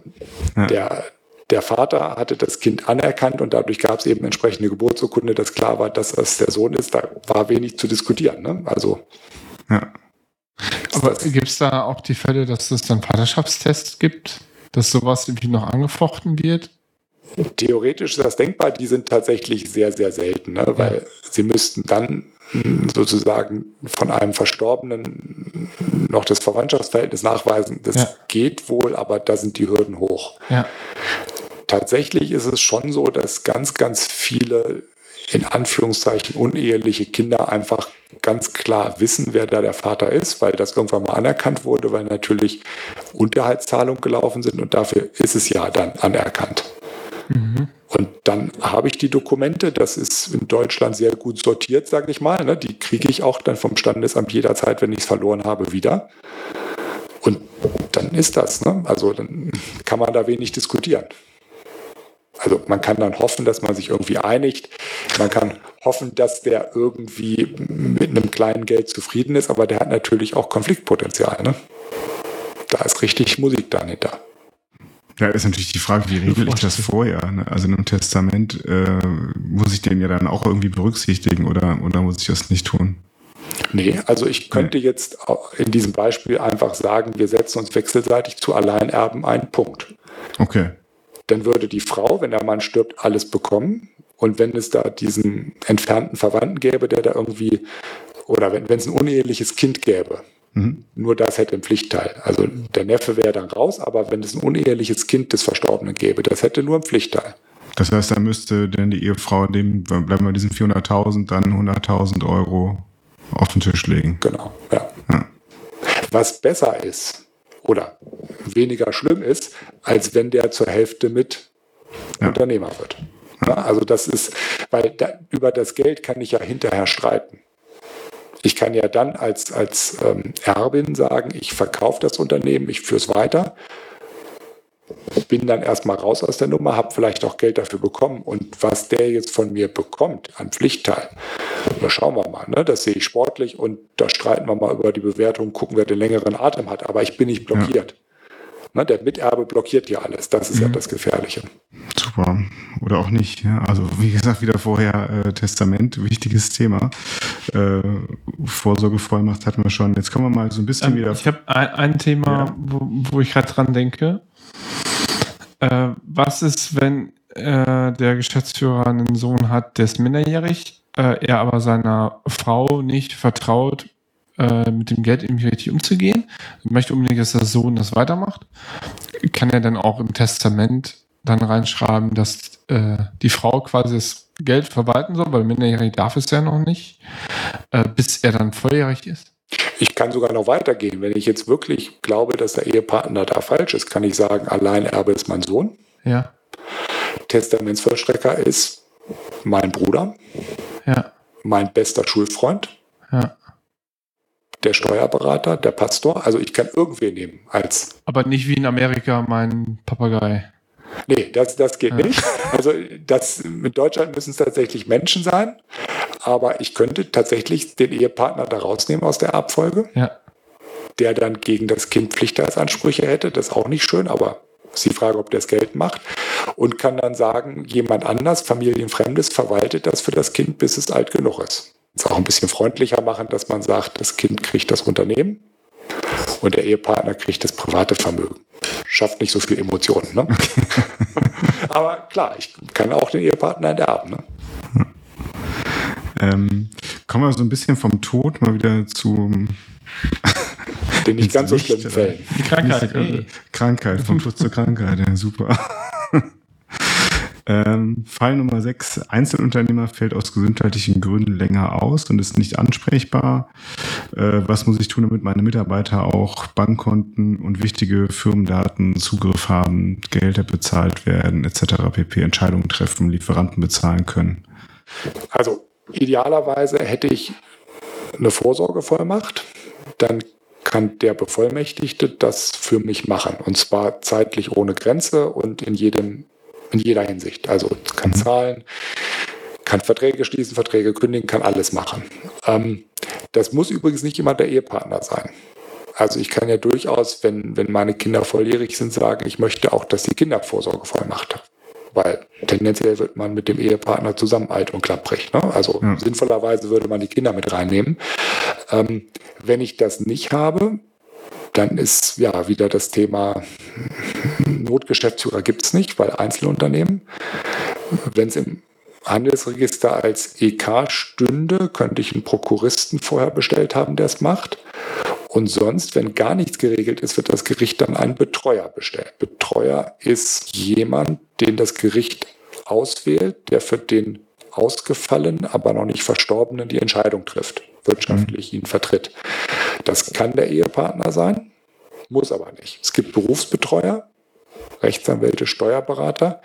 Speaker 1: der Vater hatte das Kind anerkannt und dadurch gab es eben entsprechende Geburtsurkunde, dass klar war, dass das der Sohn ist. Da war wenig zu diskutieren. Ne? Also,
Speaker 2: ja.
Speaker 3: Aber gibt es da auch die Fälle, dass es dann Vaterschaftstests gibt, dass sowas irgendwie noch angefochten wird?
Speaker 1: Theoretisch ist das denkbar, die sind tatsächlich sehr, sehr selten, ne? Weil sie müssten dann sozusagen von einem Verstorbenen noch das Verwandtschaftsverhältnis nachweisen. Das geht wohl, aber da sind die Hürden hoch.
Speaker 3: Ja.
Speaker 1: Tatsächlich ist es schon so, dass ganz, ganz viele in Anführungszeichen uneheliche Kinder einfach ganz klar wissen, wer da der Vater ist, weil das irgendwann mal anerkannt wurde, weil natürlich Unterhaltszahlungen gelaufen sind und dafür ist es ja dann anerkannt.
Speaker 3: Mhm.
Speaker 1: Und dann habe ich die Dokumente, das ist in Deutschland sehr gut sortiert, sage ich mal. Ne? Die kriege ich auch dann vom Standesamt jederzeit, wenn ich es verloren habe, wieder. Und dann ist das. Ne? Also dann kann man da wenig diskutieren. Also man kann dann hoffen, dass man sich irgendwie einigt. Man kann hoffen, dass der irgendwie mit einem kleinen Geld zufrieden ist, aber der hat natürlich auch Konfliktpotenzial. Ne? Da ist richtig Musik dahinter.
Speaker 2: Ja, ist natürlich die Frage, wie regel ich das vorher? Ne? Also in einem Testament muss ich den ja dann auch irgendwie berücksichtigen oder muss ich das nicht tun?
Speaker 1: Nee, also ich könnte jetzt in diesem Beispiel einfach sagen, wir setzen uns wechselseitig zu Alleinerben ein, Punkt.
Speaker 2: Okay.
Speaker 1: Dann würde die Frau, wenn der Mann stirbt, alles bekommen. Und wenn es da diesen entfernten Verwandten gäbe, der da irgendwie, oder wenn es ein uneheliches Kind gäbe, nur das hätte einen Pflichtteil. Also der Neffe wäre dann raus, aber wenn es ein uneheliches Kind des Verstorbenen gäbe, das hätte nur einen Pflichtteil.
Speaker 2: Das heißt, da müsste denn die Ehefrau bleiben wir diesen 400.000, dann 100.000 Euro auf den Tisch legen.
Speaker 1: Genau, ja. Was besser ist oder weniger schlimm ist, als wenn der zur Hälfte mit Unternehmer wird. Ja, also das ist, weil über das Geld kann ich ja hinterher streiten. Ich kann ja dann als Erbin sagen, ich verkaufe das Unternehmen, ich führe es weiter, bin dann erstmal raus aus der Nummer, habe vielleicht auch Geld dafür bekommen. Und was der jetzt von mir bekommt an Pflichtteil, da schauen wir mal. Ne? Das sehe ich sportlich und da streiten wir mal über die Bewertung, gucken, wer den längeren Atem hat. Aber ich bin nicht blockiert. Ne? Der Miterbe blockiert ja alles. Das ist ja das Gefährliche.
Speaker 2: Super. Oder auch nicht. Ja? Also wie gesagt, wieder vorher Testament, wichtiges Thema. Vorsorgevollmacht hatten wir schon. Jetzt kommen wir mal so ein bisschen wieder...
Speaker 3: Ich habe ein Thema, wo ich gerade dran denke. Was ist, wenn der Geschäftsführer einen Sohn hat, der ist minderjährig, er aber seiner Frau nicht vertraut, mit dem Geld irgendwie richtig umzugehen, möchte unbedingt, dass der Sohn das weitermacht, kann er dann auch im Testament dann reinschreiben, dass die Frau quasi das Geld verwalten soll, weil minderjährig darf es ja noch nicht, bis er dann volljährig ist?
Speaker 1: Ich kann sogar noch weitergehen. Wenn ich jetzt wirklich glaube, dass der Ehepartner da falsch ist, kann ich sagen, Alleinerbe ist mein Sohn.
Speaker 3: Ja.
Speaker 1: Testamentsvollstrecker ist mein Bruder.
Speaker 3: Ja.
Speaker 1: Mein bester Schulfreund.
Speaker 3: Ja.
Speaker 1: Der Steuerberater, der Pastor. Also ich kann irgendwen nehmen als...
Speaker 3: Aber nicht wie in Amerika mein Papagei.
Speaker 1: Nee, das geht nicht. Also in Deutschland müssen es tatsächlich Menschen sein. Aber ich könnte tatsächlich den Ehepartner da rausnehmen aus der Erbfolge, der dann gegen das Kind Pflichtteilsansprüche hätte. Das ist auch nicht schön, aber ist die Frage, ob der das Geld macht. Und kann dann sagen, jemand anders, Familienfremdes, verwaltet das für das Kind, bis es alt genug ist. Das auch ein bisschen freundlicher machen, dass man sagt, das Kind kriegt das Unternehmen und der Ehepartner kriegt das private Vermögen. Schafft nicht so viel Emotionen. Ne? Aber klar, ich kann auch den Ehepartner enterben. Ne?
Speaker 2: Kommen wir so ein bisschen vom Tod mal wieder zu
Speaker 1: den nicht ganz so schlimmen Fällen.
Speaker 3: Die Krankheit.
Speaker 2: Krankheit, vom Tod zur Krankheit, ja, super. Fall Nummer 6. Einzelunternehmer fällt aus gesundheitlichen Gründen länger aus und ist nicht ansprechbar. Was muss ich tun, damit meine Mitarbeiter auch Bankkonten und wichtige Firmendaten Zugriff haben, Gehälter bezahlt werden, etc. pp. Entscheidungen treffen, Lieferanten bezahlen können?
Speaker 1: Also idealerweise hätte ich eine Vorsorgevollmacht, dann kann der Bevollmächtigte das für mich machen. Und zwar zeitlich ohne Grenze und in jeder Hinsicht. Also kann zahlen, kann Verträge schließen, Verträge kündigen, kann alles machen. Das muss übrigens nicht immer der Ehepartner sein. Also ich kann ja durchaus, wenn meine Kinder volljährig sind, sagen, ich möchte auch, dass die Kinder Vorsorgevollmacht haben. Weil tendenziell wird man mit dem Ehepartner zusammen alt und klapprig. Ne? Also sinnvollerweise würde man die Kinder mit reinnehmen. Wenn ich das nicht habe, dann ist ja wieder das Thema Notgeschäftsführer gibt es nicht, weil Einzelunternehmen. Wenn es im Handelsregister als EK stünde, könnte ich einen Prokuristen vorher bestellt haben, der es macht. Und sonst, wenn gar nichts geregelt ist, wird das Gericht dann einen Betreuer bestellen. Betreuer ist jemand, den das Gericht auswählt, der für den ausgefallenen, aber noch nicht Verstorbenen die Entscheidung trifft, wirtschaftlich ihn vertritt. Das kann der Ehepartner sein, muss aber nicht. Es gibt Berufsbetreuer, Rechtsanwälte, Steuerberater.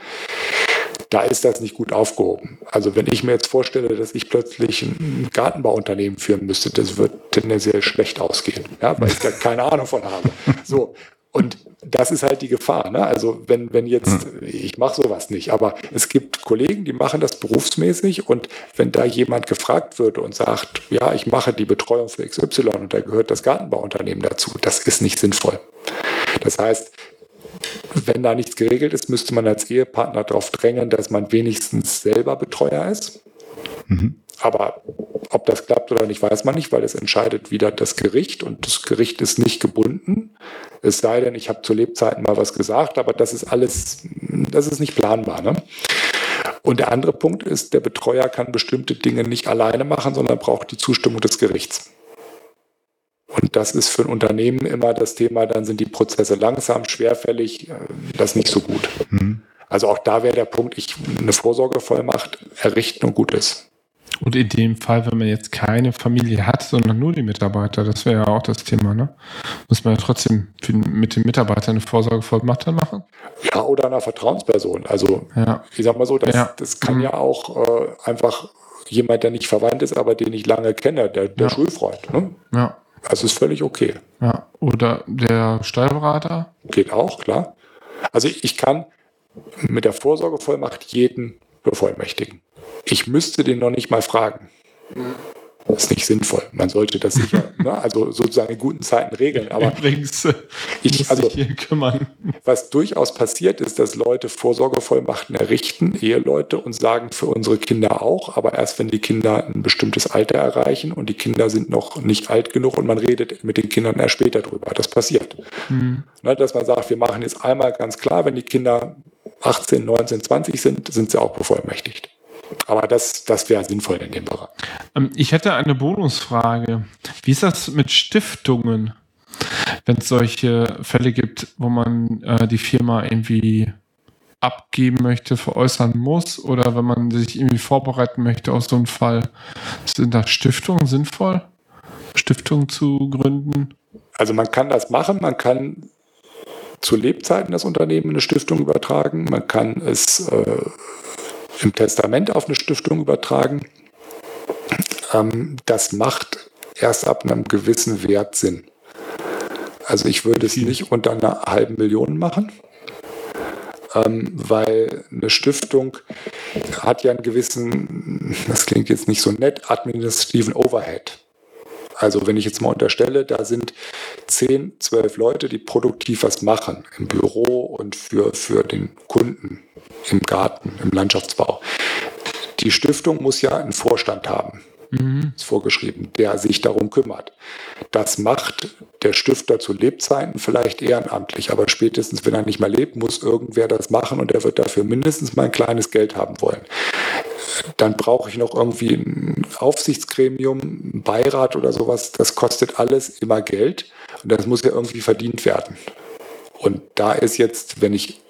Speaker 1: Da ist das nicht gut aufgehoben. Also wenn ich mir jetzt vorstelle, dass ich plötzlich ein Gartenbauunternehmen führen müsste, das wird tendenziell schlecht ausgehen, ja, weil ich da keine Ahnung von habe. So. Und das ist halt die Gefahr. Ne? Also wenn jetzt, ich mache sowas nicht, aber es gibt Kollegen, die machen das berufsmäßig und wenn da jemand gefragt würde und sagt, ja, ich mache die Betreuung für XY und da gehört das Gartenbauunternehmen dazu, das ist nicht sinnvoll. Das heißt, wenn da nichts geregelt ist, müsste man als Ehepartner darauf drängen, dass man wenigstens selber Betreuer ist. Aber ob das klappt oder nicht, weiß man nicht, weil es entscheidet wieder das Gericht und das Gericht ist nicht gebunden. Es sei denn, ich habe zu Lebzeiten mal was gesagt, aber das ist alles, das ist nicht planbar. Ne? Und der andere Punkt ist, der Betreuer kann bestimmte Dinge nicht alleine machen, sondern braucht die Zustimmung des Gerichts. Und das ist für ein Unternehmen immer das Thema, dann sind die Prozesse langsam, schwerfällig, das ist nicht so gut. Also auch da wäre der Punkt, eine Vorsorgevollmacht errichten und gut ist.
Speaker 3: Und in dem Fall, wenn man jetzt keine Familie hat, sondern nur die Mitarbeiter, das wäre ja auch das Thema, ne? Muss man ja trotzdem mit den Mitarbeitern eine Vorsorgevollmacht dann machen?
Speaker 1: Ja, oder einer Vertrauensperson. Also ich sag mal so, das kann ja auch einfach jemand, der nicht verwandt ist, aber den ich lange kenne, der Schulfreund. Ne? Ja. Also ist völlig okay.
Speaker 3: Ja, oder der Steuerberater?
Speaker 1: Geht auch, klar. Also ich kann mit der Vorsorgevollmacht jeden bevollmächtigen. Ich müsste den noch nicht mal fragen. Das ist nicht sinnvoll. Man sollte das sicher, also sozusagen in guten Zeiten regeln. Aber
Speaker 3: übrigens, hier kümmern.
Speaker 1: Was durchaus passiert ist, dass Leute Vorsorgevollmachten errichten, Eheleute, und sagen für unsere Kinder auch, aber erst wenn die Kinder ein bestimmtes Alter erreichen und die Kinder sind noch nicht alt genug und man redet mit den Kindern erst später drüber. Das passiert. Dass man sagt, wir machen jetzt einmal ganz klar, wenn die Kinder 18, 19, 20 sind, sind sie auch bevollmächtigt. Aber das wäre sinnvoll in dem Bereich.
Speaker 3: Ich hätte eine Bonusfrage. Wie ist das mit Stiftungen, wenn es solche Fälle gibt, wo man die Firma irgendwie abgeben möchte, veräußern muss oder wenn man sich irgendwie vorbereiten möchte auf so einen Fall? Sind da Stiftungen sinnvoll? Stiftungen zu gründen?
Speaker 1: Also man kann das machen, man kann zu Lebzeiten das Unternehmen in eine Stiftung übertragen, man kann es im Testament auf eine Stiftung übertragen. Das macht erst ab einem gewissen Wert Sinn. Also ich würde es nicht unter einer $500.000 machen, weil eine Stiftung hat ja einen gewissen, das klingt jetzt nicht so nett, administrativen Overhead. Also wenn ich jetzt mal unterstelle, da sind 10, 12 Leute, die produktiv was machen im Büro und für den Kunden im Garten, im Landschaftsbau. Die Stiftung muss ja einen Vorstand haben, ist vorgeschrieben, der sich darum kümmert. Das macht der Stifter zu Lebzeiten vielleicht ehrenamtlich, aber spätestens, wenn er nicht mehr lebt, muss irgendwer das machen und er wird dafür mindestens mal ein kleines Geld haben wollen. Dann brauche ich noch irgendwie ein Aufsichtsgremium, einen Beirat oder sowas. Das kostet alles immer Geld und das muss ja irgendwie verdient werden. Und da ist jetzt, wenn ich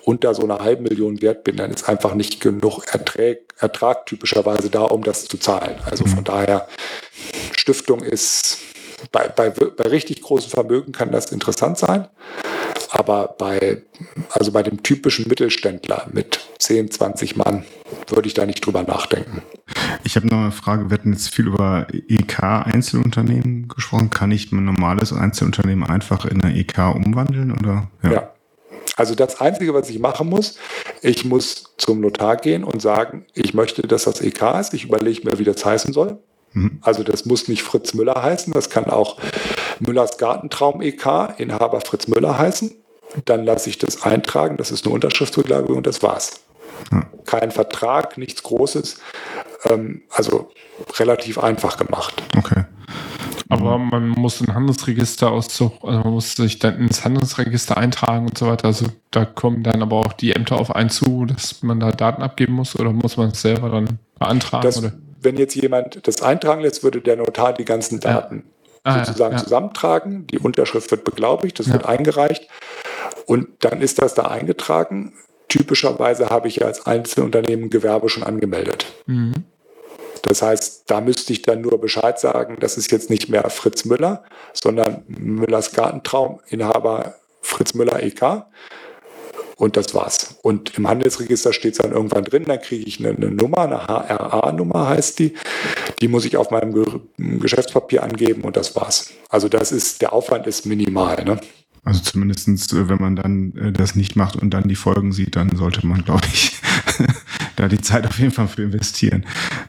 Speaker 1: unter so einer 500.000 wert bin, dann ist einfach nicht genug Ertrag typischerweise da, um das zu zahlen. Also von daher, Stiftung ist, bei richtig großen Vermögen kann das interessant sein, aber bei dem typischen Mittelständler mit 10, 20 Mann würde ich da nicht drüber nachdenken.
Speaker 2: Ich habe noch eine Frage, wir hatten jetzt viel über EK-Einzelunternehmen gesprochen. Kann ich ein normales Einzelunternehmen einfach in eine EK umwandeln? Oder?
Speaker 1: Ja. Also das Einzige, was ich machen muss, ich muss zum Notar gehen und sagen, ich möchte, dass das EK ist. Ich überlege mir, wie das heißen soll. Also das muss nicht Fritz Müller heißen, das kann auch Müllers Gartentraum EK, Inhaber Fritz Müller heißen. Dann lasse ich das eintragen, das ist eine Unterschriftsbeglaubigung und das war's. Kein Vertrag, nichts Großes, also relativ einfach gemacht.
Speaker 2: Okay.
Speaker 3: Aber man muss ein Handelsregisterauszug, also man muss sich dann ins Handelsregister eintragen und so weiter. Also da kommen dann aber auch die Ämter auf einen zu, dass man da Daten abgeben muss, oder muss man es selber dann beantragen?
Speaker 1: Wenn jetzt jemand das eintragen lässt, würde der Notar die ganzen Daten sozusagen zusammentragen. Die Unterschrift wird beglaubigt, das wird eingereicht und dann ist das da eingetragen. Typischerweise habe ich ja als Einzelunternehmen Gewerbe schon angemeldet. Das heißt, da müsste ich dann nur Bescheid sagen, das ist jetzt nicht mehr Fritz Müller, sondern Müllers Gartentraum, Inhaber Fritz Müller EK. Und das war's. Und im Handelsregister steht es dann irgendwann drin, dann kriege ich eine Nummer, eine HRA-Nummer heißt die. Die muss ich auf meinem Geschäftspapier angeben und das war's. Also der Aufwand ist minimal, ne?
Speaker 2: Also zumindest, wenn man dann das nicht macht und dann die Folgen sieht, dann sollte man, glaube ich, da die Zeit auf jeden Fall für investieren.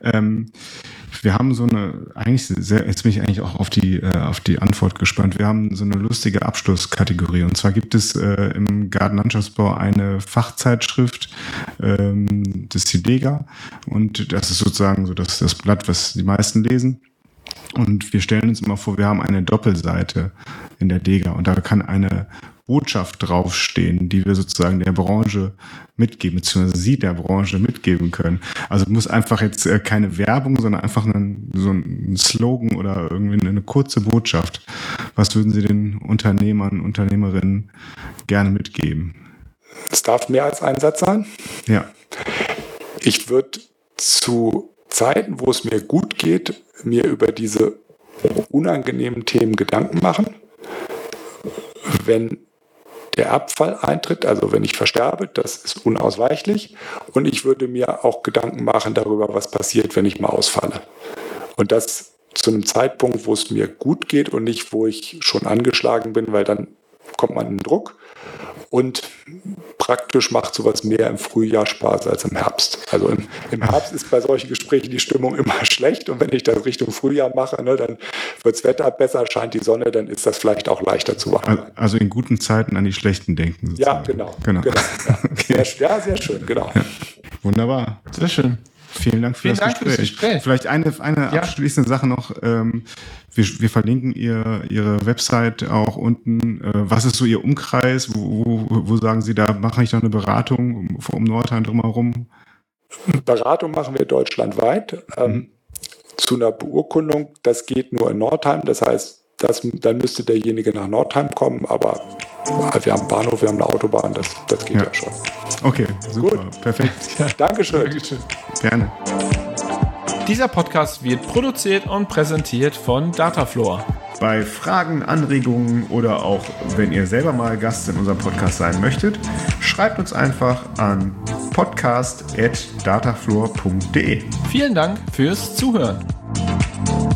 Speaker 2: Wir haben so eine, jetzt bin ich eigentlich auch auf die Antwort gespannt. Wir haben so eine lustige Abschlusskategorie. Und zwar gibt es im Gartenlandschaftsbau eine Fachzeitschrift, das ist die DEGA. Und das ist sozusagen so das Blatt, was die meisten lesen. Und wir stellen uns immer vor, wir haben eine Doppelseite in der DEGA und da kann eine Botschaft draufstehen, die wir sozusagen der Branche mitgeben, beziehungsweise Sie der Branche mitgeben können. Also muss einfach jetzt keine Werbung, sondern einfach so ein Slogan oder irgendwie eine kurze Botschaft. Was würden Sie den Unternehmern, Unternehmerinnen gerne mitgeben?
Speaker 1: Es darf mehr als ein Satz sein.
Speaker 2: Ja.
Speaker 1: Ich würde zu Zeiten, wo es mir gut geht, mir über diese unangenehmen Themen Gedanken machen. Wenn der Abfall eintritt, also wenn ich versterbe, das ist unausweichlich. Und ich würde mir auch Gedanken machen darüber, was passiert, wenn ich mal ausfalle. Und das zu einem Zeitpunkt, wo es mir gut geht und nicht, wo ich schon angeschlagen bin, weil dann kommt man in Druck. Und praktisch macht sowas mehr im Frühjahr Spaß als im Herbst. Also im Herbst ist bei solchen Gesprächen die Stimmung immer schlecht. Und wenn ich das Richtung Frühjahr mache, ne, dann wird das Wetter besser, scheint die Sonne, dann ist das vielleicht auch leichter zu machen.
Speaker 2: Also in guten Zeiten an die schlechten denken. Sozusagen.
Speaker 1: Ja, genau.
Speaker 2: Ja. Okay.
Speaker 1: Sehr schön, genau.
Speaker 2: Ja. Wunderbar.
Speaker 3: Sehr schön.
Speaker 2: Vielen Dank für das Gespräch. Vielleicht eine abschließende Sache noch. Wir verlinken Ihre Website auch unten. Was ist so Ihr Umkreis? Wo sagen Sie, da mache ich noch eine Beratung um Nordheim drumherum?
Speaker 1: Beratung machen wir deutschlandweit. Zu einer Beurkundung, das geht nur in Nordheim. Das heißt, dann müsste derjenige nach Nordheim kommen, aber wir haben einen Bahnhof, wir haben eine Autobahn, das geht ja schon.
Speaker 2: Okay, super, gut. Perfekt.
Speaker 1: Ja, Dankeschön.
Speaker 2: Gerne.
Speaker 3: Dieser Podcast wird produziert und präsentiert von Datafloor.
Speaker 2: Bei Fragen, Anregungen oder auch wenn ihr selber mal Gast in unserem Podcast sein möchtet, schreibt uns einfach an podcast@datafloor.de.
Speaker 3: Vielen Dank fürs Zuhören.